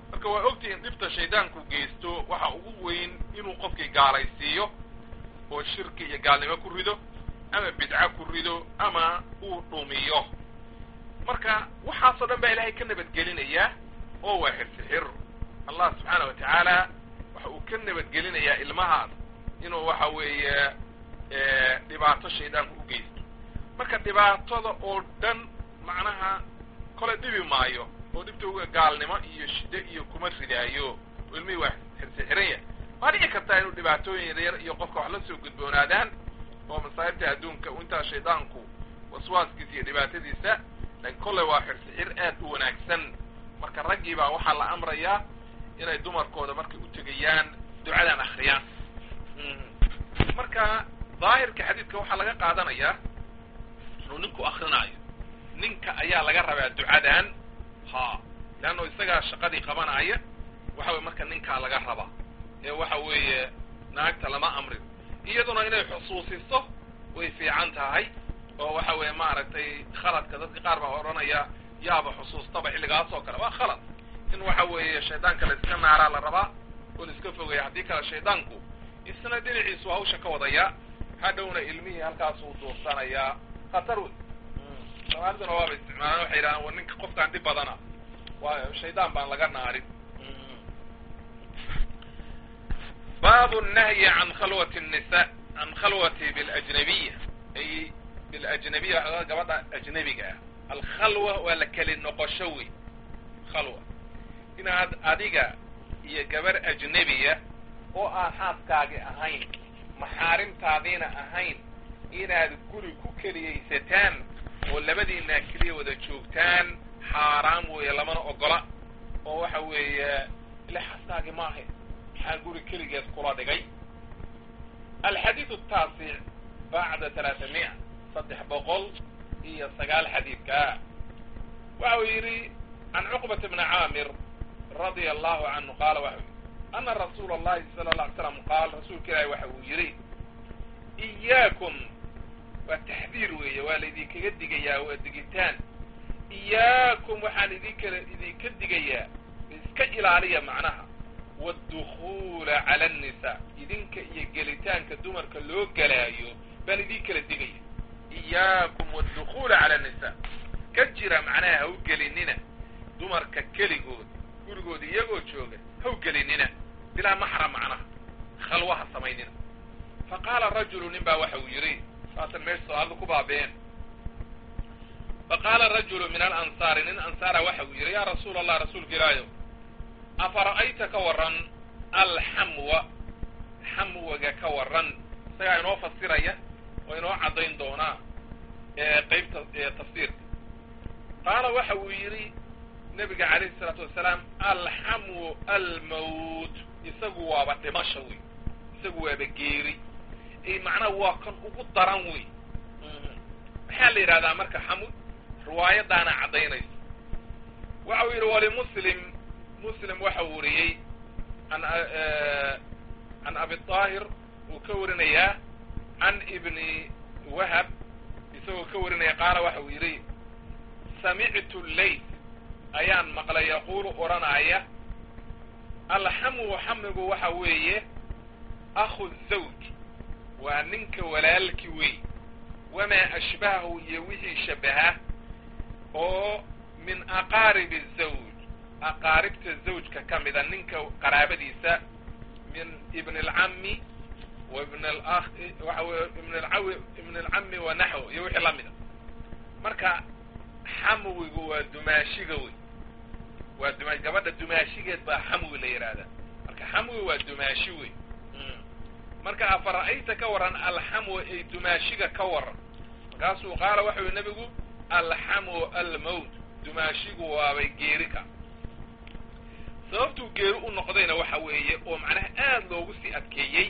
marka waa ogtihiin dhibta shaydaanku geysto waxa ugu weyn inuu qofkii gaalaysiiyo oo shirki iyo gaalnimo ku rido ama bidca ku rido ama uu dhumiyo marka waxaasoo dhan baa ilaahay ka nabadgelinayaa oo waa xir allah subxaanahu watacaala waxa uu ka nabadgelinayaa ilmahaas inuu waxa weeye dhibaato shaydaanku u geysto marka dhibaatada oo dhan macnaha kole dhibi maayo oo dhibta uga gaalnimo iyo shide iyo kuma ridaayo oo ilmihii waa xiran yahay waa dhici kartaa inuu dhibaatooyin yaryar iyo qofka wax la soo gudboonaadaan oo masaa'ibta adduunka intaa shaydaanku waswaaskiisa iyo dhibaatadiisa laakiin kolley waa xir aad u wanaagsan marka raggii baa waxaa la amrayaa inay dumarkooda markay u tegayaan ducadan akhriyaan marka daahirka xadiidka waxaa laga qaadanayaa inuu ninku akrinaayo ninka ayaa laga rabaa ducadan leanno isagaa shaqadii qabanaya waxa weye marka ninkaa laga rabaa ee waxa weeye naagta lama amrin iyaduna inay xusuusiso way fiican tahay oo waxa weeye maaragtay khaladka dadka qaar baa odhanaya yaaba xusuustaba xilligaas oo kale waa khalad in waxa weeye shaydaanka la iska naaraa la rabaa oo la iska fogeeya haddii kale shaydaanku isna dhinaciisu hawsha ka wadaya hadhowna ilmihii halkaasuu duursanayaa khatar wey soomaaliduna waaba isticmaalaan waxay yidhahdaan war ninka qofkaan dhib badana waa shaydaan baan laga naarin baabu nahyi can khalwati nisa can khalwati biljnabiya ay biljnabiya waxaa gabadha ajnabiga ah alkhalwa waa la keli noqosho wey khalwa inaad adiga iyo gabar ajnabiya oo aan xaaskaagi ahayn maxaarimtaadiina ahayn inaad guri ku keliyaysataan oo labadiinaa keliya wada joogtaan xaaraam weeye lamana ogola oo waxa weeye ila xaaskaagi maaha maxaa guri keligeed kula dhigay alxadiidu ataasic bacda 300 309 xadiidka waxa uu yidhi can cuqbata bni caamir radia allahu canhu qaala waxa u yidhi ana rasuula allahi sala alla alay slam qaal rasuulka ilaahi waxa uu yidhi iyaakum waa taxdiir weeye waa laydinkaga digayaa waa digitaan iyaakum waxaan idinka digayaa iska ilaaliya macnaha waaddukuula cala annisaa idinka iyo gelitaanka dumarka loo gelaayo baan idin kala digaya iyaakum waaddukuula cala annisaa ka jira macnaha ha u gelinina dumarka keligood gurigooda iyagoo jooga ha u gelinina bilaa maxram macnaha khalwaha samaynina faqaala rajulu nin baa waxa uu yidhi saatan meesha so-aalda ku baabeen faqaala rajulu min alansaari nin ansaara waxa uu yidhi yaa rasuula allah rasuulka ilaayo afara'ayta ka warran alxamwa xamwaga ka warran isagaa inoo fasiraya oo inoo caddayn doonaa qaybta tafsiirka qaala waxa uu yidhi nebiga calayhi isalaatu wassalaam alxamwu almawt isagu waaba dhimasha wey isagu waaba geeri macnaha waa kan ugu daran wey maxaa la yidhahdaa marka xamud riwaayadaana caddaynaysa waxa uu yidhi walimuslim muslim waxa uu wariyey can abi طaahir uu ka warinayaa can ibni wahab isagoo ka warinaya qaala waxa uu yidhi samictu layt ayaan maqlay yaquulu odhanaya alxamwu xamigu waxa weeye akhu zawj waa ninka walaalki wey wamaa ashbahahu iyo wixii shabaha oo min aqaaribi zawj aqaaribta zawjka ka mida ninka qaraabadiisa min ibn alcammi wa ibn alakh waxa weye ibn alcammi wa naxw iyo wixii lamida marka xamwigu waa dumaashiga wey waa gabadha dumaashigeed baa xamwi la yidhaahdaa marka xamwi waa dumaashi wey marka afara'ayta ka warran alxamwa ay dumaashiga ka warran markaasuu qaala waxa ui nebigu alxamwu almawt dumaashigu waabay geerika sababtuu geeri u noqdayna waxa weeye oo macnaha aad loogu sii adkeeyey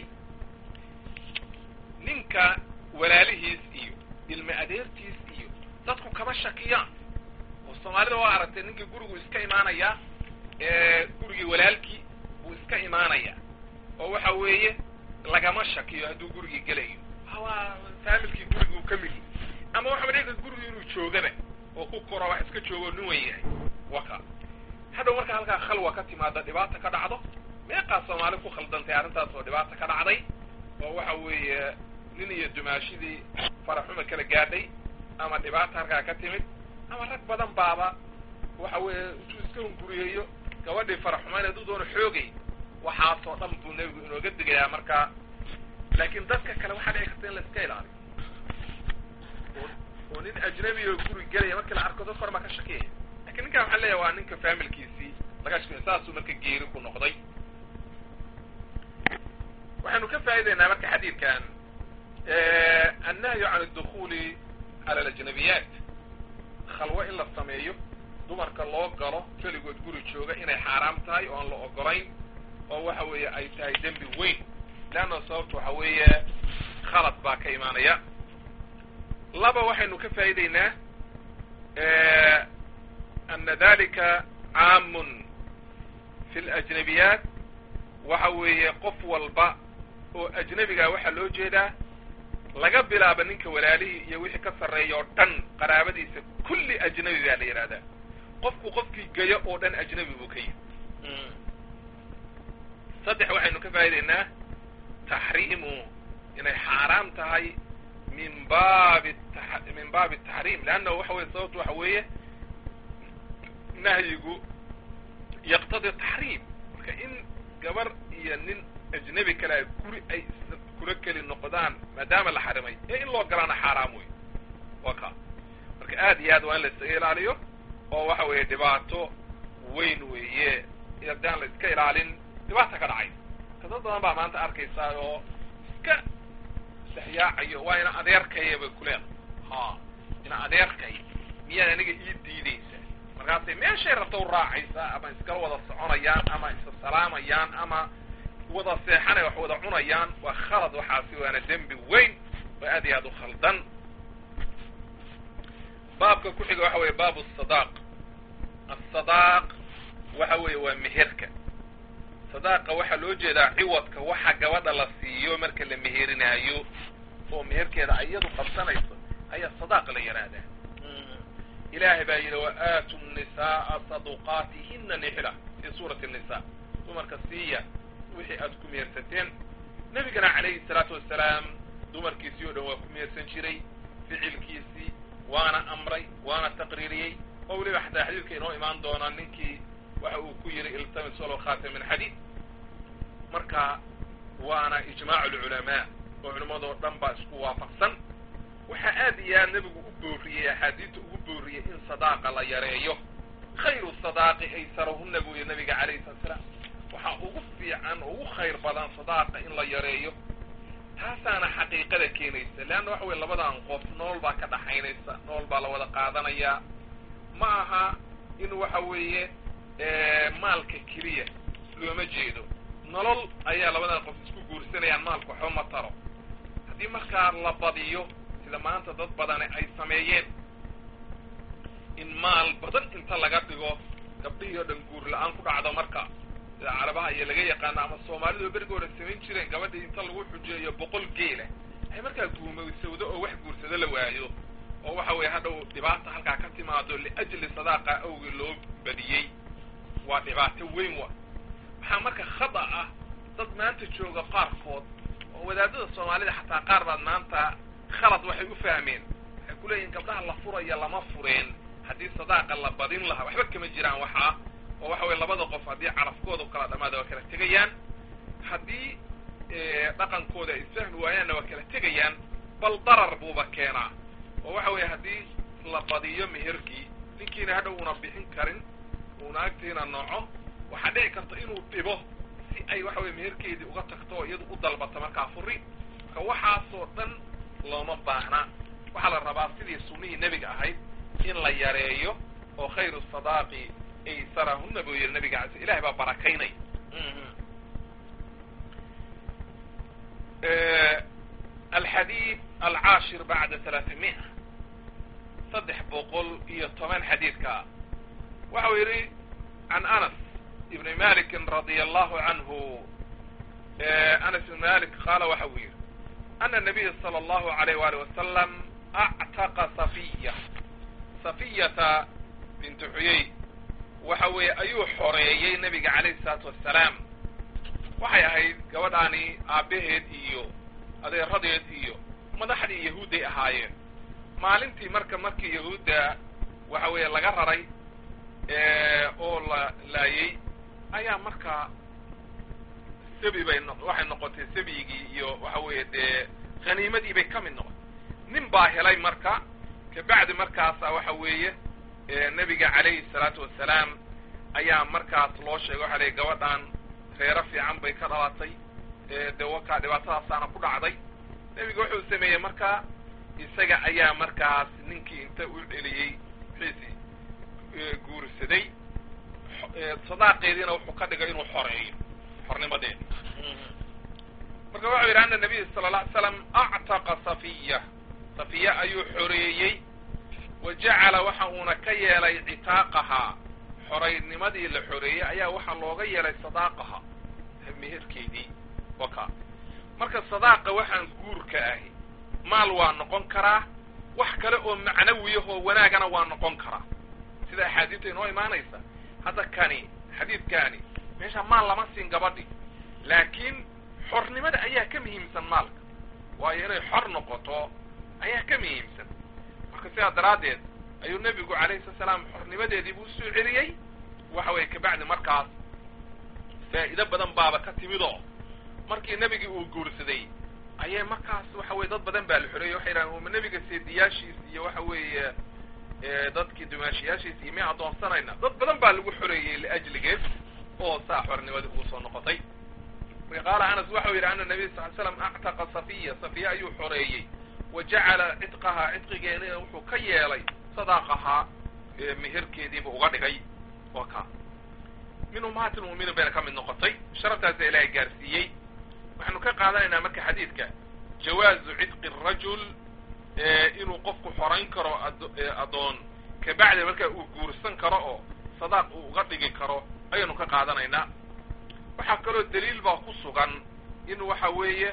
ninka walaalihiis iyo ilmi adeertiis iyo dadku kama shakiyaan oo soomaalida waa aragtay ninka gurigu iska imaanayaa gurigii walaalkii buu iska imaanayaa oo waxa weeye lagama shakiyo hadduu gurigii gelayo waa faamilkii guriguu ka mid ama waxa dhici karta gurigii inuu joogaba oo ku koro wax iska joogoo nin wan yahay waka hadhow marka halkaa khalwa ka timaada dhibaata ka dhacdo meeqaa soomaali ku khaldantay arrintaas oo dhibaata ka dhacday oo waxa weeye nin iyo dumaashidii faraxuma kala gaadhay ama dhibaata halkaa ka timid ama rag badan baaba waxa weeye intuu iska hunguriyeeyo gabadhii faraxumayn hadduu doono xoogay waxaasoo dhan buu nebigu inooga digayaa markaa laakiin dadka kale waxaa dhici karta in la iska ilaaliyo oo nin ajnabi oo guri gelaya markii la arko dad korma ka shakiyaya lakin ninkan waxaan leeyahay waa ninka faamilkiisii laga shakiyo saasuu marka geeri ku noqday waxaynu ka faa'idaynaa marka xadiidkan annahyu can addukuli cala alajnabiyaat khalwo in la sameeyo dumarka loo galo keligood guri jooga inay xaaraam tahay oo aan la ogolayn oo waxa weeye ay tahay dembi weyn leanna sababta waxa weeye khalad baa ka imaanaya laba waxaynu ka faa'idaynaa ana dalika caamun fi alajnabiyaat waxa weeye qof walba oo ajnabigaa waxaa loo jeedaa laga bilaabo ninka walaalihii iyo wixii ka sarreeya oo dhan qaraabadiisa kulli ajnabi baa la yidhahdaa qofku qofkii geyo oo dhan ajnabi buu ka yihi saddex waxaynu ka faa'idaynaa taxriimu inay xaaraam tahay min baabi taxriim leanna waxa weye sababtu waxa weeye nahyigu yaqtadi taxriim marka in gabar iyo nin ajnabi kale a guri ay kula keli noqdaan maadaama la xarimay ee in loo galaana xaaraam wey waa ka marka aad iyo aad waa in la iskaga ilaaliyo oo waxa weeye dhibaato weyn weeye haddaan la iska ilaalin dhibaata ka dhacay ka dad badan baa maanta arkaysaa oo iska saxyaacayo waa ina adeerkaya bay kuleedahay ha ina adeerkay miyaad aniga ii diidaysa markaasay meeshay rabta u raacaysaa ama iskala wada soconayaan ama isa salaamayaan ama wada seexanay wax wada cunayaan waa khalad waxaasi waana dembi weyn oo aad iyo aad u khaldan baabka ku xiga waxa weeye baabu asadaaq asadaaq waxa weeye waa meherka sadaaqa waxaa loo jeedaa ciwadka waxa gabadha la siiyo marka la meherinaayo oo meherkeeda iyadu qabsanayso ayaa sadaaqa la yihahdaa ilaahay baa yidhi waaatu nisaaa saduqaatihina nixla fi suurati nisa dumarka siiya wixii aad ku mehersateen nebigana calayhi salaatu wassalaam dumarkiisii o dhan waa ku mehersan jiray ficilkiisii waana amray waana taqriiriyey oo weliba xataa xadiidka inoo imaan doonaa ninkii waxa uu ku yidhi iltamis walow khaatam min xadiid marka waana ijmaacu alculamaa oo culimmadoo dhan baa isku waafaqsan waxaa aad iyo aad nebigu u booriyey axaadiidta ugu booriyey in sadaaqa la yareeyo khayru sadaaqi aysarahunna buu yihi nabiga calayhi salatu salaam waxaa ugu fiican ugu khayr badan sadaaqa in la yareeyo taasaana xaqiiqada keenaysa leanna waxa weye labadan qof nool baa ka dhaxaynaysa nool baa la wada qaadanayaa ma aha in waxa weeye maalka keliya looma jeedo nolol ayaa labadan qof isku guursanayaan maalka waxba ma taro haddii markaa la badiyo sida maanta dad badani ay sameeyeen in maal badan inta laga dhigo gabdhihii oo dhan guur la-aan ku dhacdo marka sida carabaha iyo laga yaqaano ama soomaalidu berigooda samayn jireen gabadhii inta lagu xujeeyo 100 geela ay markaa guumaysawdo oo wax guursado la waayo oo waxa weeye hadhow dhibaata halkaa ka timaado liajli sadaaqa awgi loo badiyey waa dhibaato weyn wa waxaa marka khada ah dad maanta jooga qaarkood oo wadaadada soomaalida xataa qaar baad maanta khalad waxay u fahmeen waxay ku leeyihin gabdhaha la furaya lama fureen haddii sadaaqa la badin lahaa waxba kama jiraan waxaa oo waxa weye labada qof haddii carafkooda u kala dhamaada waa kala tegayaan haddii dhaqankooda ay fahmi waayaanna waa kala tegayaan bal darar buuba keenaa oo waxa weeye haddii la badiyo meherkii ninkiina hadhow una bixin karin una agtiina nooco waxaa dhici karta inuu dhibo si ay waxa weye meherkeedii uga tagto oo iyadu u dalbato markaa furi marka waxaasoo dhan looma baahna waxaa la rabaa sidii sunnihii nebiga ahayd in la yareeyo oo khayru sadaaqi aysarahunna buu yihi nabiga alay ilahay baa barakaynay alxadiid alcaashir bacda 300 310 xadiidka waxa uu yidhi can anas ibni malikin radia allahu canhu anas ibn malik qaala waxa uu yidhi ana nabiya sala allahu alayh wali wasalam actaqa safiyata bintu xuyey waxa weeye ayuu xoreeyey nebiga calayhi salaatu wassalaam. waxay ahayd gabadhaani aabbaheed iyo adeeradeed iyo madaxdii yahuudday ahaayeen. maalintii markii yahuudda waxa weeye laga raray oo la laayey ayaa markaa sabi waxay noqotay sabigii iyo waxa weeye dee khaniimadii bay ka mid noqotay. nin baa helay marka kabacdi markaasa waxa weeye nebiga calayhi salaatu wassalaam ayaa markaas loo sheegay waxa leey gabadhan reero fiican bay ka dhalatay dee wakaa dhibaatadaasaana ku dhacday. nebiga wuxuu sameeyey markaa isaga ayaa markaas ninkii inta u celiyey wixiisii guursaday sadaaqeediina wuxuu ka dhigay inuu xoreeyo xornimadeeda. marka wuxuu yidhi ana nabiy sala alla alay slam actaqa safiya ayuu xoreeyey wa jacala waxa uuna ka yeelay citaaqahaa xoraynimadii la xoreeyey ayaa waxaa looga yeelay sadaaqaha meherkeedii waka. marka sadaaqa waxaan guurka ahi maal waa noqon karaa, wax kale oo macnawiyahoo wanaagana waa noqon karaa sida axaadiista inoo imaanaysa. hadda xadiidkaani meesha maal lama siin gabadhi, laakiin xornimada ayaa ka muhiimsan maalka, waayo inay xor noqoto ayaa ka muhiimsan. marka sidaa daraaddeed ayuu nebigu calayhi salatu salaam xornimadeedii buu usoo celiyey. waxa weeye kabacdi markaas faa'iido badan baaba ka timidoo markii nebigii uu guursaday ayay markaas waxa weye dad badan baa la xoreeyey. waxay yidhahdeen uma nebiga seediyaashiis iyo waxa weeye dadkii dumaashiyaashiis iyo miya addoonsanayna dad badan baa lagu xoreeyey liajligeed oo saa xornimadii ugu soo noqotay. marka qaala anas waxau yidhi ana nabiy sal l slam actaqa safiya ayuu xoreeyey wa jacala cidqahaa cidqigeedina wuxuu ka yeelay sadaaqahaa meherkeediiba uga dhigay. waka min ummahaati lmu'miniin bayna ka mid noqotay. sharaftaasa ilaahay gaarsiiyey. waxaanu ka qaadanaynaa marka xadiidka jawaazu cidqi arajul inuu qofku xorayn karo addoon kabacdi markaa uu guursan karo oo sadaaq uu uga dhigi karo ayaynu ka qaadanaynaa. waxaa kaloo daliil baa ku sugan in waxa weeye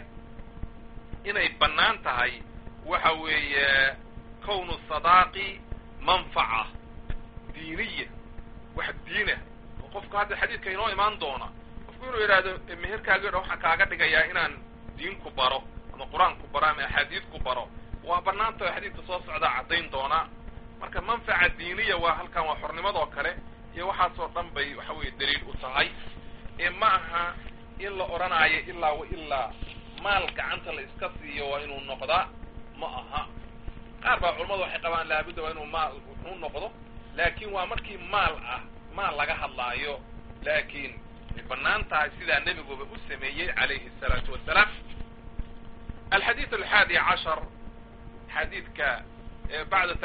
inay bannaan tahay waxa weeye kownu sadaaqi manfaca diiniya, wax diina. oo qofku hadda xadiidka inoo imaan doona qofku inuu yidhaahdo meherkaagi o dhan waxaan kaaga dhigayaa inaan diin ku baro ama qur-aan ku baro ama axaadiid ku baro, waa bannaanta oo xadiidka soo socdaa caddayn doonaa. marka manfaca diiniya waa halkan waa xornimadoo kale iyo waxaasoo dhan bay waxa weeye daliil u tahay. ma aha in la odhanaayo ilaa wa ilaa maal gacanta la iska siiyo waa inuu noqdaa, ma aha. qaar baa culammadu waxay qabaan laabudda waa inuu maal wuxuu noqdo, laakiin waa markii maal laga hadlaayo. laakiin ay bannaan tahay sidaa nebiguba u sameeyey calayhi الsalaatu wassalaam. alxadiid alxaadi cashar xadiidka bacda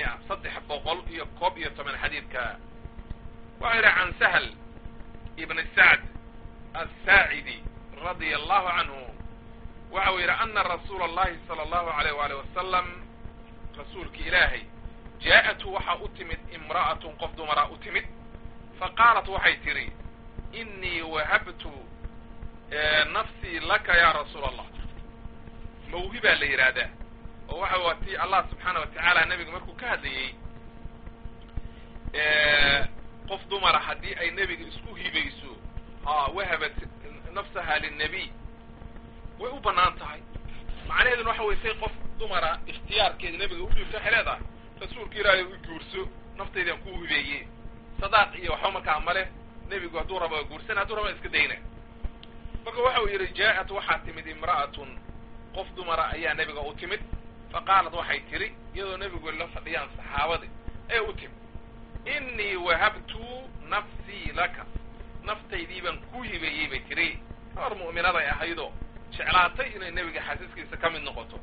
300 xadiidka waxa yidhi can sahl ibn sacd الsaacidi radia allahu canhu waxa uu yidhi ana rasuula allahi salى allahu alayh waalih wasalam rasuulki ilaahay jaaءatu waxaa u timid imra'atun qof dumaraa u timid faqaalat waxay tidhi inii wahabtu nafsii laka ya rasuula allah. mawhi baa la yidhaahdaa oo waxa waa tii allah subxaana wa tacaala nebiga markuu ka hadlayey qof dumara haddii ay nebiga isku hibayso wahabat nafsaha linnabiy way u bannaan tahay. macnaheeduna waxa weye say qof dumara ikhtiyaarkeeda nebiga udhiibta waxay leedahay rasuulka ilaahay u guurso naftaydan kuu hibeeye sadaaq iyo waxba markaa male. nebigu hadduu raba guursan hadduu raba iska dayna. marka waxa uu yidhi jaaءat waxaa timid imra'atun qof dumara ayaa nebiga u timid faqaalat waxay tidhi iyadoo nebigu la fadhiyaan saxaabadii ee u timid inii wahabtu nafsii laka, naftaydii baan ku hibeeyey bay tidhi. hor mu'minaday ahaydoo jeclaatay inay nebiga xasiiskiisa ka mid noqoto.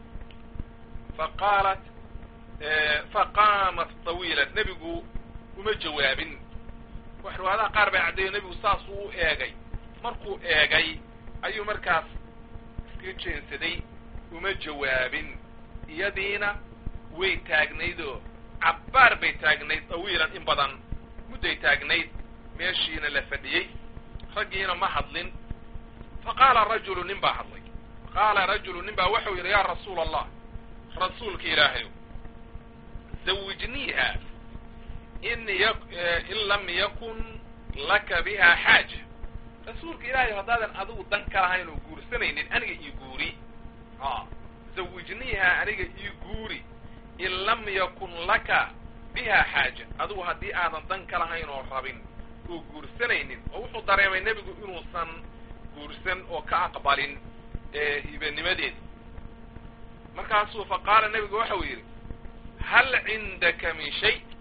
faqaamat tawiilan, nebigu uma jawaabin. wax riwaayadaha qaar bay caddeeyo nebigu saasuu u eegay. markuu eegay ayuu markaas iska jeensaday, uma jawaabin. iyadiina way taagnaydoo cabbaar bay taagnayd tawiilan in badan mudday taagnayd meeshiina la fadhiyey. raggiina ma hadlin. faqaala rajulu nin baa hadlay. qaala rajulu nin baa waxau yidhi yaa rasuula allah rasuulka ilaahayow zawijniiha in lam yakun laka biha xaaja rasuulka ilaahay haddaadan adigu dan ka lahayn oo guursanaynin aniga ii guuri zawijniha aniga ii guuri in lam yakun laka biha xaaja adigu haddii aadan dan ka lahayn oo rabin oo guursanaynin oo wuxuu dareemay nebigu inuusan guursan oo ka aqbalin hibanimadeeda markaasuu faqaala nebigu waxa uu yidhi hal cindaka min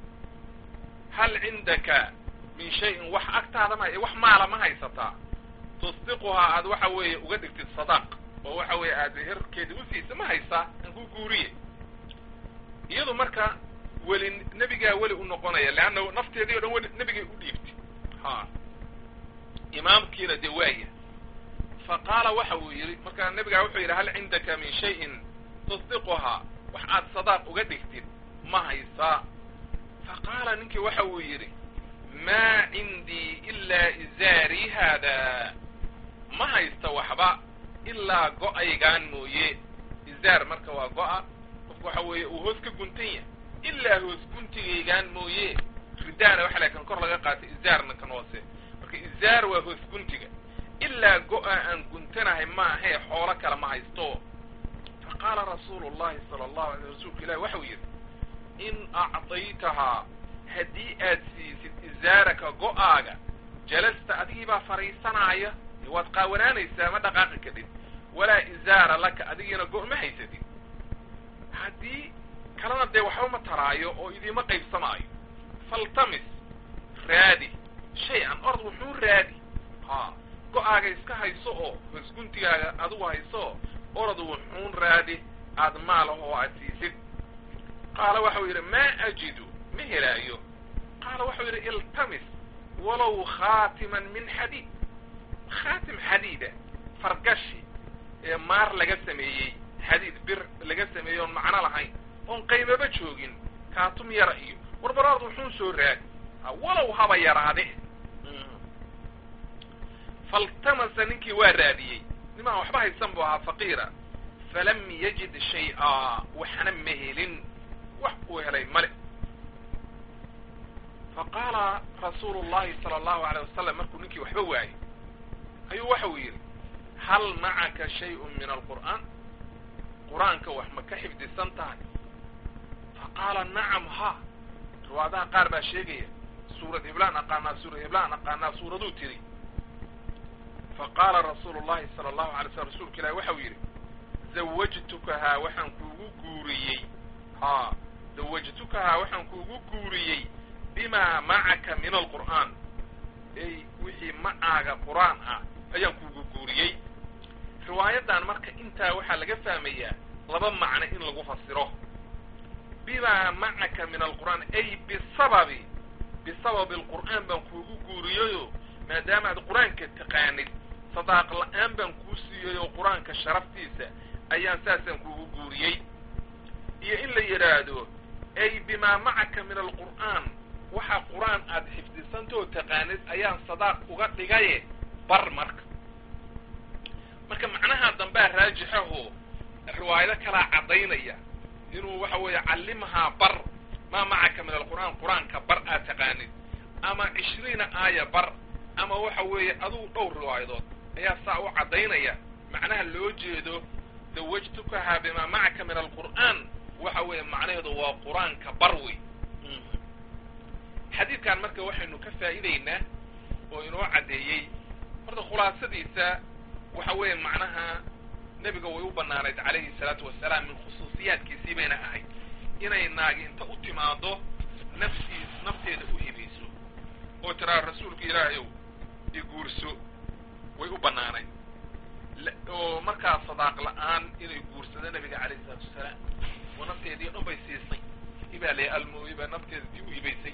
shayin wax agtaada wax maala ma haysataa tusdiquhaa aad waxa weeye uga dhigtid sadaaq oo waxa weeye aad herkeeda usiisa ma haysaa aan ku guuriye iyadu marka nebigaa weli u noqonaya leanna nafteedii o dhan weli nebigay u dhiibtay imaamkiina dee waaya faqaala waxa uu yidhi markaa nebigaa wuxuu yidhi hal cindaka min shayin tusdiquhaa wax aad sadaaq uga dhigtid ma haysaa faqaala ninkii waxa uu yidhi maa cindii ilaa izaarii haada ma haysta waxba ilaa go-aygaan mooye izaar marka waa go-a qofku waxa weeye uu hoos ka guntan yahay ilaa hoos guntigaygaan mooye ridaana waxa lakan kor laga qaatay izaarna kan hoose marka izaar waa hoos guntiga ilaa go-a aan guntanahay maahae xoolo kale ma haysto faqaala rasuulu llahi sala allahu alay rasuulka ilahi waxau yidhi in acdaytahaa haddii aad siisid izaaraka go-aaga jalasta adigii baa fadhiisanaaya waad qaawanaanaysaa ma dhaqaaqi kadib walaa izaara laka adigiina go- ma haysatid haddii kalena dee waxba ma taraayo oo idiima qaybsamaayo faltamis raadi shay-an ord wuxuu raadi go-aaga iska hayso oo hoosguntigaaga adigu hayso orod wuxuun raadi aad maalah oo aad siisid qaala waxau yidhi maa ajidu ma helaayo qaala waxau yidhi iltamis walow khaatiman min xadiid khaatim xadiida fargashi ee maar laga sameeyey xadiid bir laga sameeyey oon macno lahayn oon qaymaba joogin kaatum yara iyo warbaroord wuxuun soo raadi walow haba yaraade faltamasa ninkii waa raadiyey nimaan waxba haysan buu ahaa faqiira falam yajid shay-a waxna ma helin wax uu helay male faqaala rasuulu llahi sala allahu alayh wasalam markuu ninkii waxba waayey ayuu waxa uu yidhi hal macaka shayun min alqur'aan qur-aanka wax ma ka xifdisan tahay faqaala nacam ha riwaadaha qaar baa sheegaya suurad heblaan aqaanaa suurad heblaan aqaanaa suuraduu tiri faqaala rasuulu llahi sala allahu alay slam rasuulka ilahi waxau yidhi zawajtukahaa waxaan kuugu guuriyey zawajtukahaa waxaan kuugu guuriyey bimaa macaka min alqur'aan ey wixii macaaga qur-aan ah ayaan kuugu guuriyey riwaayadan marka intaa waxaa laga fahmayaa laba macno in lagu fasiro bimaa macaka min alqur'aan ay bisababi alqur'aan baan kuugu guuriyeyo maadaama aad qur-aanka taqaanid sadaaq la-aan baan kuu siiyey oo qur-aanka sharaftiisa ayaan saasaan kuugu guuriyey iyo in la yidhaahdo ay bimaa macaka min alqur'aan waxaa qur-aan aad xifdisantoo taqaanid ayaan sadaaq uga dhigaye bar marka macnaha dambea raajixaho riwaayado kalaa caddaynaya inuu waxa weeye callimhaa bar maa macaka min alqur'aan qur-aanka bar aad taqaanid ama 20 aaya bar ama waxa weeye adugu dhowr riwaayadood ayaa saa u caddaynaya macnaha loo jeedo zawajtukahaa bimaa macaka min alqur'aan waxa weeye macnaheedu waa qur-aanka bar wey xadiidkan marka waxaynu ka faa'iidaynaa oo inoo caddeeyey horta khulaasadiisa waxa weeye macnaha nebiga way u bannaanayd calayhi salaatu wasalaam min khusuusiyaadkiisii bayna ahayd inay naagi inta u timaado nafteeda u hibayso oo tiraa rasuulka ilaahayow iguurso way u bannaanayd oo markaa sadaaq la-aan inay guursado nebiga calayhi salaatu wasalaam oo nafteedii o dhan bay siisay ibaa la almooyey baa nafteeda dii u hibaysay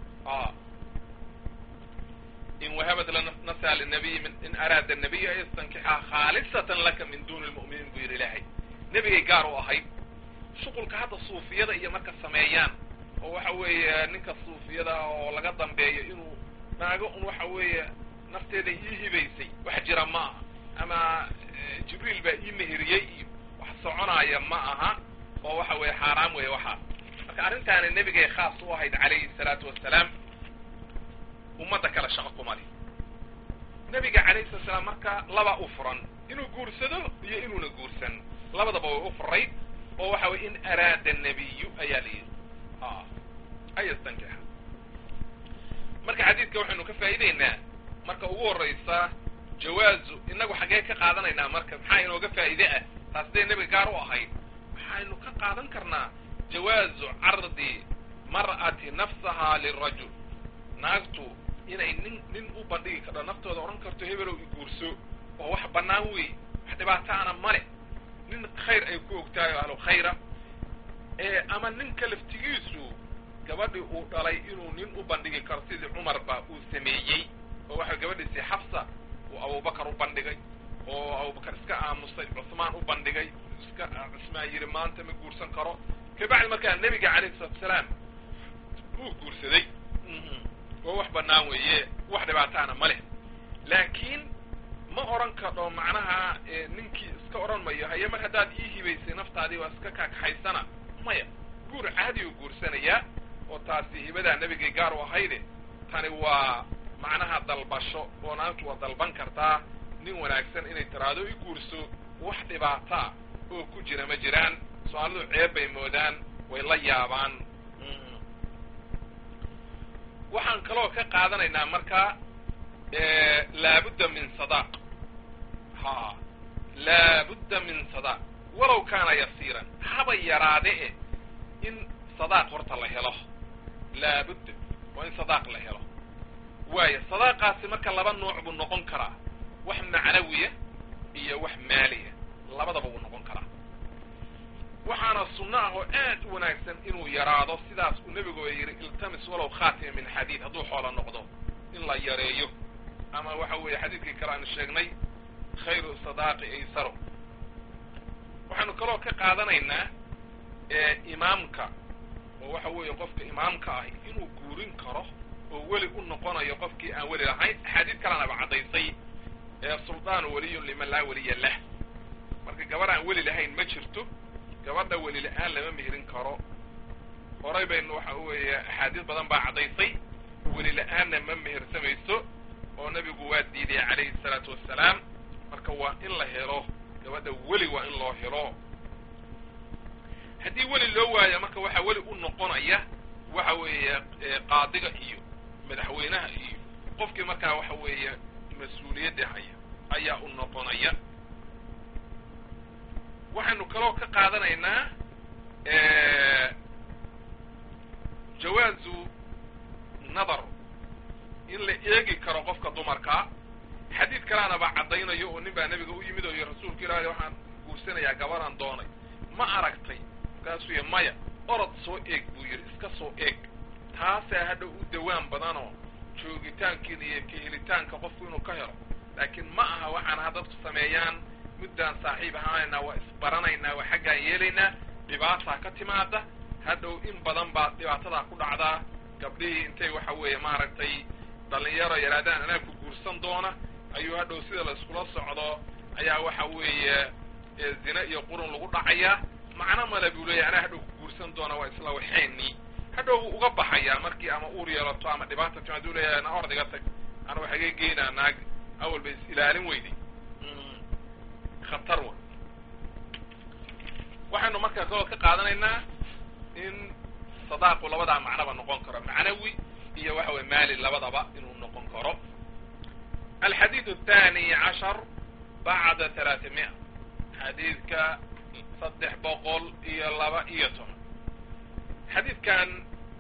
in wahabat lanafsaha linabiy in araada nabiy an yastankixaa khaalisatan laka min duni lmu'miniin buu yidhi ilaahay nebigay gaar u ahayd shuqulka hadda suufiyada iyo marka sameeyaan oo waxa weeye ninka suufiyada oo laga dambeeyo inuu naago un waxa weeye nafteeda ii hibaysay wax jira ma aha ama jibriil baa ii meheriyey iyo wax soconaaya ma aha oo waxa weeye xaaraam weeye waxaas marka arrintaana nebigay khaas u ahayd calayhi salaatu wassalaam ummadda kale shaqo kuma leh nebiga calayhi salatu wasalaam marka laba u furan inuu guursado iyo inuuna guursan labadaba way u furayd oo waxa weye in araada nabiyu ayaa la yidhi ayastankixa marka xadiidka waxaynu ka faa'iideynaa marka ugu horraysa jawaazu inagu xaggee ka qaadanaynaa marka maxaa inooga faa'iide ah taas dee nebiga gaar u ahayd waxaynu ka qaadan karnaa jawaazu cardi mar'ati nafsahaa lirajul naagtu inay nin u bandhigi karto naftooda odhan karto hebelow i guurso oo wax bannaan wey wax dhibaataana male nin khayr ay ku ogtahay oo ahlu khayra ama ninka laftigiisu gabadhii uu dhalay inuu nin u bandhigi karo sidii cumarba uu sameeyey oo waxa gabadhiisii xafsa uu abubakar u bandhigay oo abubakar iska aamusay cuthmaan u bandhigay iska cismaan yidhi maanta ma guursan karo kabacdi markaa nebiga calayhi salatu wasalaam uu guursaday oo wax bannaan weeye wax dhibaataana ma leh laakiin ma odhan kardho macnaha ninkii iska odhan mayo haye mar haddaad ii hibaysay naftaadii waa iska kaakaxaysana maya guur caadi u guursanayaa oo taasi hibadaa nebigay gaar u ahayde tani waa macnaha dalbasho oo naagtu waa dalban kartaa nin wanaagsan inay tiraado i guurso wax dhibaataa oo ku jira ma jiraan su-aalidu ceeb bay moodaan way la yaabaan waxaan kaloo ka qaadanaynaa markaa laabudda min sadaaq laabudda min sadaaq walow kaana yasiiran haba yaraade in sadaaq horta la helo laabudda waa in sadaaq la helo waayo sadaaqaasi marka laba nooc buu noqon karaa wax macnawiya iyo wax maaliya labadaba wuu noqon karaa waxaana sunno ah oo aad u wanaagsan inuu yaraado sidaas uu nebigu yidhi iltamis walow khaatima min xadiid hadduu xoolo noqdo in la yareeyo ama waxa weeye xadiidkii kale aanu sheegnay khayru sadaaqi aysaro waxaanu kaloo ka qaadanaynaa imaamka oo waxa weeye qofka imaamka ahi inuu guurin karo oo weli u noqonayo qofkii aan weli lahayn axaadiid kalanaba caddaysay suldaanu weliyun liman laa weliya lah marka gabar aan weli lahayn ma jirto gabadha weli la-aan lama mehrin karo horay baynu waxa weeye axaadiis badan baa caddaysay weli la-aanna ma mehersamayso oo nebigu waa diiday calayhi salaatu wassalaam marka waa in la helo gabadha weli waa in loo helo haddii weli loo waayo marka waxaa weli u noqonaya waxa weeye qaadiga iyo madaxweynaha iyo qofkii markaa waxa weeye mas-uuliyadda haya ayaa u noqonaya waxaynu kaloo ka qaadanaynaa jawaazu nadar in la eegi karo qofka dumarkaa xadiid kalaanaba caddaynayo oo nin baa nebiga u yimid oo iyo rasuulka ilaahi waxaan guursanayaa gabaraan doonay ma aragtay markaasuu y maya orod soo eeg buu yidhi iska soo eeg taasaa hadhow u dawaan badanoo joogitaankiina iyo kahelitaanka qofku inuu ka helo laakiin ma aha waxaan ha dadku sameeyaan muddaan saaxiib ahaanaynaa waa isbaranaynaa waa xaggaan yeelaynaa dhibaataa ka timaada hadhow in badan baa dhibaatadaa ku dhacdaa gabdhihii intay waxa weeye maaragtay dhallinyaro yaraadaan anaa ku guursan doona ayuu hadhow sida la iskula socdo ayaa waxa weeye zina iyo qurun lagu dhacayaa macno male buu leeyahy anaa hadhow ku guursan doona waa isla waxeenii hadhow wuu uga baxayaa markii ama uur yeelato ama dhibaata timaad uu leeyahay na ordiga tag ana waxaga geynaa naag awal bay is ilaalin weyday khatar wa waxaynu markaa kaloo ka qaadanaynaa in sadaaqu labadaa macnoba noqon karo macnawi iyo waxa weye maali labadaba inuu noqon karo alxadiid الثاني عشر bacda 300 xadiidka 312 xadiidkan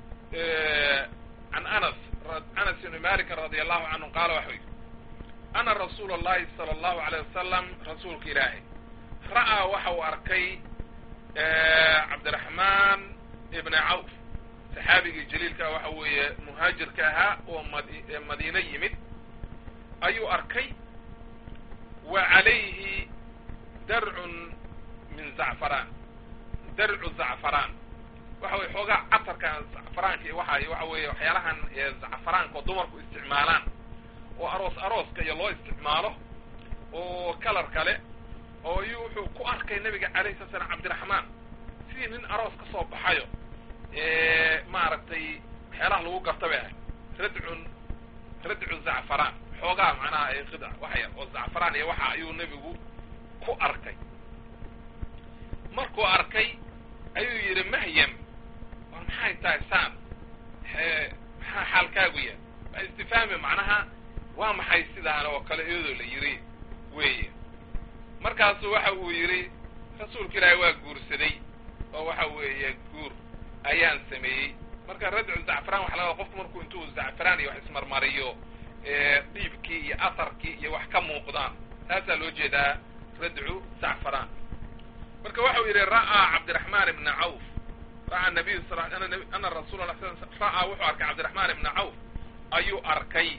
can anas ibn malik radi allahu canhu qaala waxuu yidhi ana rasuula اllahi salى اllahu عalيه wasalam rasuulka ilaahay ra'aa waxa uu arkay cabdiraxmaan ibna cawf saxaabigii jaliilka waxa weeye muhaajirka ahaa oo madiine yimid ayuu arkay wa calayhi darcun min zacfaraan darcu zacfaraan waxa weye xoogaa catarkan zacfaraanka iyo waxa weeye waxyaalahan zacfaraanka oo dumarku isticmaalaan oo arooska iyo loo isticmaalo oo kalar kale oo ayuu wuxuu ku arkay nabiga calayhi salatu salaam cabdiraxmaan sidii nin aroos ka soo baxayo maaragtay waxyaalaha lagu garta bay ahay radcu zacfaraan xoogaa macnaha qidca wax yar oo zacfaraan iyo waxa ayuu nebigu ku arkay. markuu arkay ayuu yidhi mahyam war maxay tahay saan maxaa xaalkaagu yahay waa istifhaami macnaha waa maxay sidaan oo kale iyadoo la yidhi weeye. markaasu waxa uu yidhi rasuulka ilaahay waa guursaday oo waxa weeye guur ayaan sameeyey. marka radcu zacfaraan waxa laga qofku markuu intuu zacfaraan iyo wax ismarmariyo diibkii iyo asarkii iyo wax ka muuqdaan taasaa loo jeedaa radcu zacfaraan. marka waxau yidhi ra'aa cabdiraxmaan ibna cawf ra'aa nabiyu ana rasuula la ra'aa wuxuu arkay cabdiraxmaan ibna cawf ayuu arkay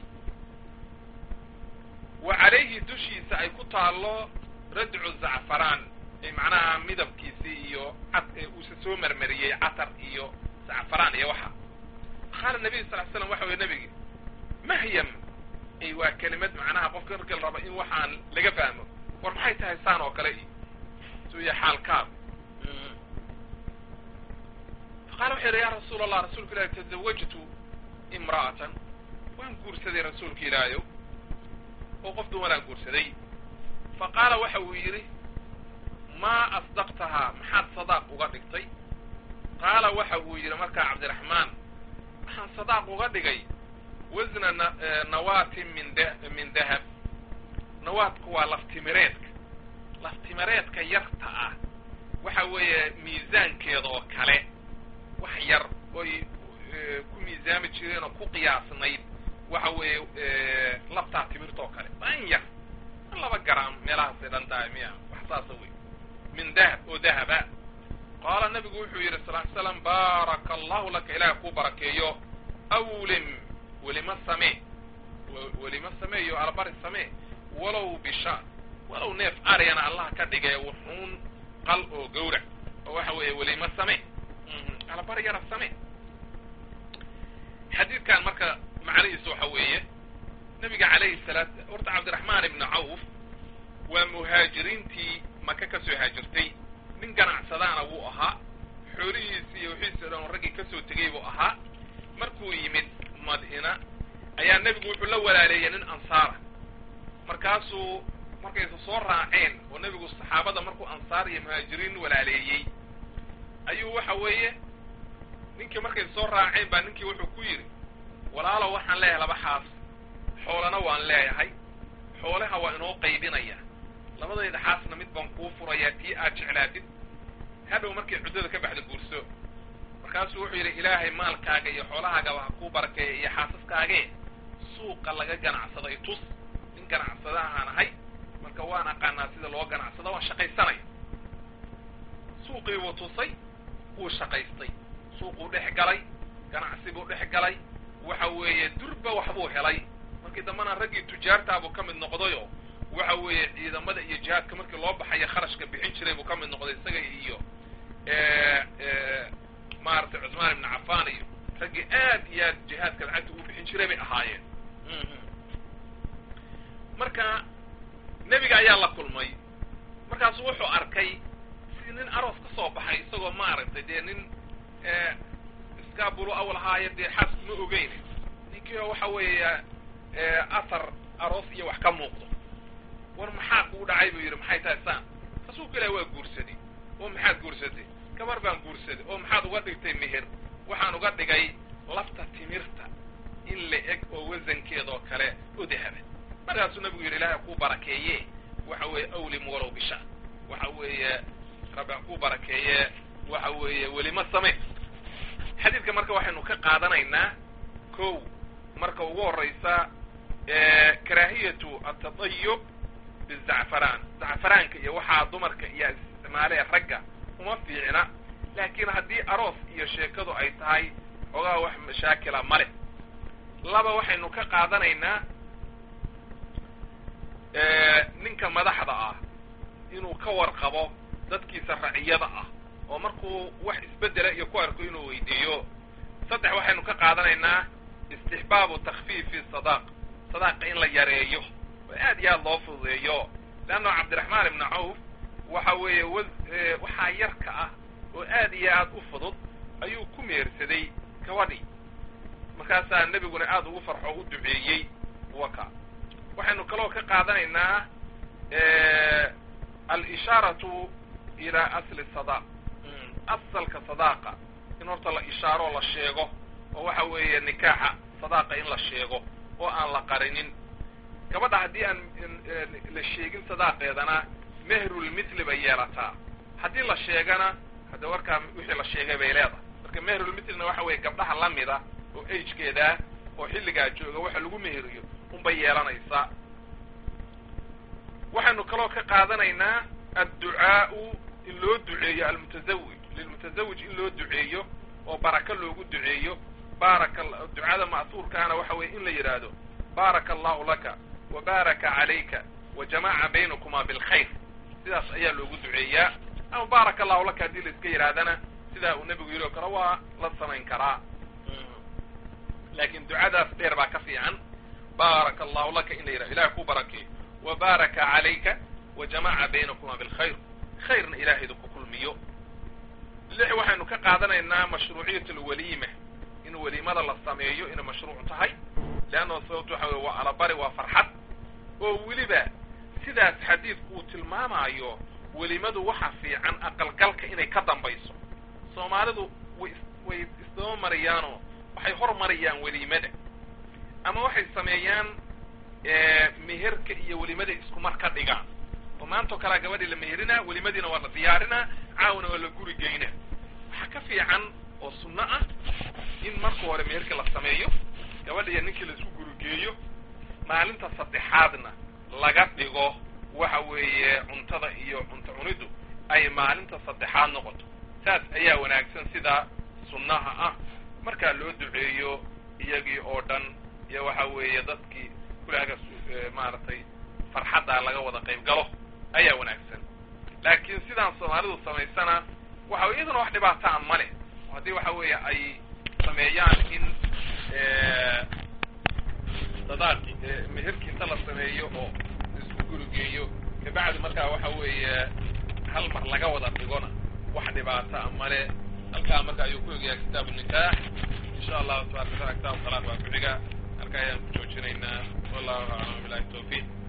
wa calayhi dushiisa ay ku taallo radcu zacfaraan macnaha midabkiisii iyo uuse soo marmariyey catar iyo zacfaraan iyo waxa. qaala nabiyu sal l slam waxa weye nabigi mahyam waa kelimad macnaha qofka marka la rabo in waxaan laga fahmo war maxay tahay saan oo kale suya xaalkaad. faqala wuxuu yidhi ya rasuul allah rasuulka ilahi tazawajtu imra'atan waan guursaday rasuulka ilaahayow oo qof dumaraan guursaday. faqaala waxa uu yidhi maa asdaqtahaa maxaad sadaaq uga dhigtay. qaala waxa uu yidhi markaa cabdiraxmaan waxaan sadaaq uga dhigay wasna nawaatin min dahab. nawaadku waa laftimireedka yarta ah waxa weeye miisaankeeda oo kale wax yar oy ku miisaami jireen oo ku qiyaasnayd waxa weeye laftaa timirta oo kale an yar 2 gram meelahaasay dhan tahay miya wax saasa wey min dahab oo dahaba. qaala nabigu wuxuu yidhi sal l slam baaraka allahu laka ilaah kuu barakeeyo awlim welima sameeyo albari samee walow bisha walow neef aryana allah ka dhigay wuxuun qal oo gawrac oo waxa weeye welima samee albari yara samee. xadiidkan marka macnihiisu waxa weeye nabiga calayhi salaat horta cabdiraxmaan ibna cawf waa muhaajiriintii maka ka soo haajirtay nin ganacsadaana wuu ahaa xoolihiisi iyo wixiisi o dhan raggii ka soo tegey buu ahaa. markuu yimid madiina ayaa nebigu wuxuu la walaaleeyey nin ansaara. markaasuu markaysa soo raaceen oo nebigu saxaabada markuu ansaar iyo muhaajiriin walaaleeyey ayuu waxa weeye ninkii markay soo raaceen baa ninkii wuxuu ku yidhi walaalow waxaan leeyahay 2 xaas xoolana waan leeyahay xoolaha waa inoo qaybinaya 2dayda xaasna mid baan kuu furayaa tii aad jeclaatid hadhow markay cuddada ka baxda guurso. markaasuu wuxuu yidhi ilaahay maalkaaga iyo xoolahaagaba ha kuu barakeeya iyo xaasaskaagee suuqa laga ganacsaday tus nin ganacsada ahaan ahay marka waan aqaanaa sida loo ganacsado waan shaqaysanaya. suuqii buu tusay wuu shaqaystay suuquu dhex galay ganacsi buu dhex galay waxa weeye durba waxbuu helay. markii dambana raggii tujaartaabuu ka mid noqdayo waxa weeye ciidamada iyo jihaadka markii loo baxaya kharashka bixin jiray buu ka mid noqday isaga iyo maaragtay cusmaan ibn cafaan iyo raggii aad iyo aad jihaadka lacagta uu bixin jiray bay ahaayeen. marka nebiga ayaa la kulmay markaasu wuxuu arkay si nin aroos ka soo baxay isagoo maaragtay dee nin iskaabulu awal haayo dee xaas ma ogeyn ninkii waxa weeye athar aroos iyo wax ka muuqdo. war maxaa kuu dhacay buu yidhi maxay tahay saan. rasuulka ilaahi waa guursaday oo maxaad guursatay gabar baan guursaday oo maxaad uga dhigtay meher waxaan uga dhigay lafta timirta in la eg oo wasankeedoo kale oo dahaba. markaasuu nabigu yidhi ilaahay kuu barakeeye waxa weeye awlim walow bisha waxa weeye rabbi kuu barakeeye waxa weeye welima samee. xadiidka marka waxaynu ka qaadanaynaa kow marka ugu horraysa karaahiyatu atatayub bizacfaraan zacfaraanka iyo waxaa dumarka iyo isticmaalee ragga uma fiicna laakiin haddii aroos iyo sheekadu ay tahay ogaa wax mashaakila male. 2 waxaynu ka qaadanaynaa ninka madaxda ah inuu ka warqabo dadkiisa raciyada ah oo markuu wax isbedela iyo ku arko inuu weydiiyo. 3 waxaynu ka qaadanaynaa istixbaabu takhfiifi sadaaqa in la yareeyo oo aad iyo aad loo fududeeyo leanna cabdiraxmaan ibna cawf waxa weeye waxaa yarka ah oo aad iyo aad u fudud ayuu ku mehersaday gabadhii markaasaa nebiguna aad ugu farxo u duceeyey waka waxaynu kaloo ka qaadanaynaa al-ishaaratu ilaa asli sadaq asalka sadaaqa in horta la ishaaro la sheego oo waxa weeye nikaaxa sadaaqa in la sheego oo aan la qarinin gabadha haddii aan la sheegin sadaaqeedana mehrulmithli bay yeelataa haddii la sheegana hadda warkaa wixii la sheegay bay leedahay marka mehrulmithlina waxa weeye gabdhaha lamida oo agekeedaa oo xilligaa jooga waxa lagu meheriyo unbay yeelanaysaa waxaynu kaloo ka qaadanaynaa adducaau in loo duceeyo almutazawij lilmutazawij in loo duceeyo oo baraka loogu duceeyo ducada ma'huurkaana waxa weeye in la yidhaahdo baaraka allahu laka wa baaraka calayka wa jamaca baynakuma bilkhayr sidaas ayaa loogu duceeyaa ama baaraka allahu laka haddii la iska yidhaahdana sidaa uu nebigu yidhi oo kale waa la samayn karaa laakiin ducadaas dheer baa ka fiican baaraka allahu laka in la yidhahdo ilahay ku barakeeyo wa baaraka calayka wa jamaca baynakuma bilkhayr khayrna ilaahaydu ku kulmiyo lix waxaynu ka qaadanaynaa mashruuciyat alwaliima in waliimada la sameeyo inay mashruuc tahay leanna sababtu waxa weye waa alabari waa farxad oo weliba sidaas xadiidku uu tilmaamaayo welimadu waxa fiican aqalgalka inay ka dambayso soomaalidu way isdaba mariyaanoo waxay hormariyaan weliimada ama waxay sameeyaan meherka iyo welimada isku mar ka dhigaan oo maantao kalea gabadhii la meherinaa welimadiina waa la diyaarinaa caawna waa la guri geynaa waxaa ka fiican oo sunno ah in marka hore meherka la sameeyo gabadha iyo ninkii la isku gurigeeyo maalinta saddexaadna laga dhigo waxa weeye cuntada iyo cunto cunidu ay maalinta saddexaad noqoto saas ayaa wanaagsan sida sunnaha ah markaa loo duceeyo iyagii oo dhan iyo waxa weeye dadkii kulaaga maaragtay farxaddaa laga wada qayb galo ayaa wanaagsan laakiin sidaan soomaalidu samaysana waxa weye iyaduna wax dhibaataa ma leh haddii waxa weeye ay sameeyaan in sadaaqi meherkii inta la sameeyo oo isku gurigeeyo kabacdi markaa waxa weeye hal mar laga wada dhigona wax dhibaataa male halkaa marka ayuu ku egayaa kitaabu nikaax insha allahu tabaraka wataala kitaab salaad baa ku xiga halkaa ayaan ku joojinaynaa wallahu aclam billahi tawfiiq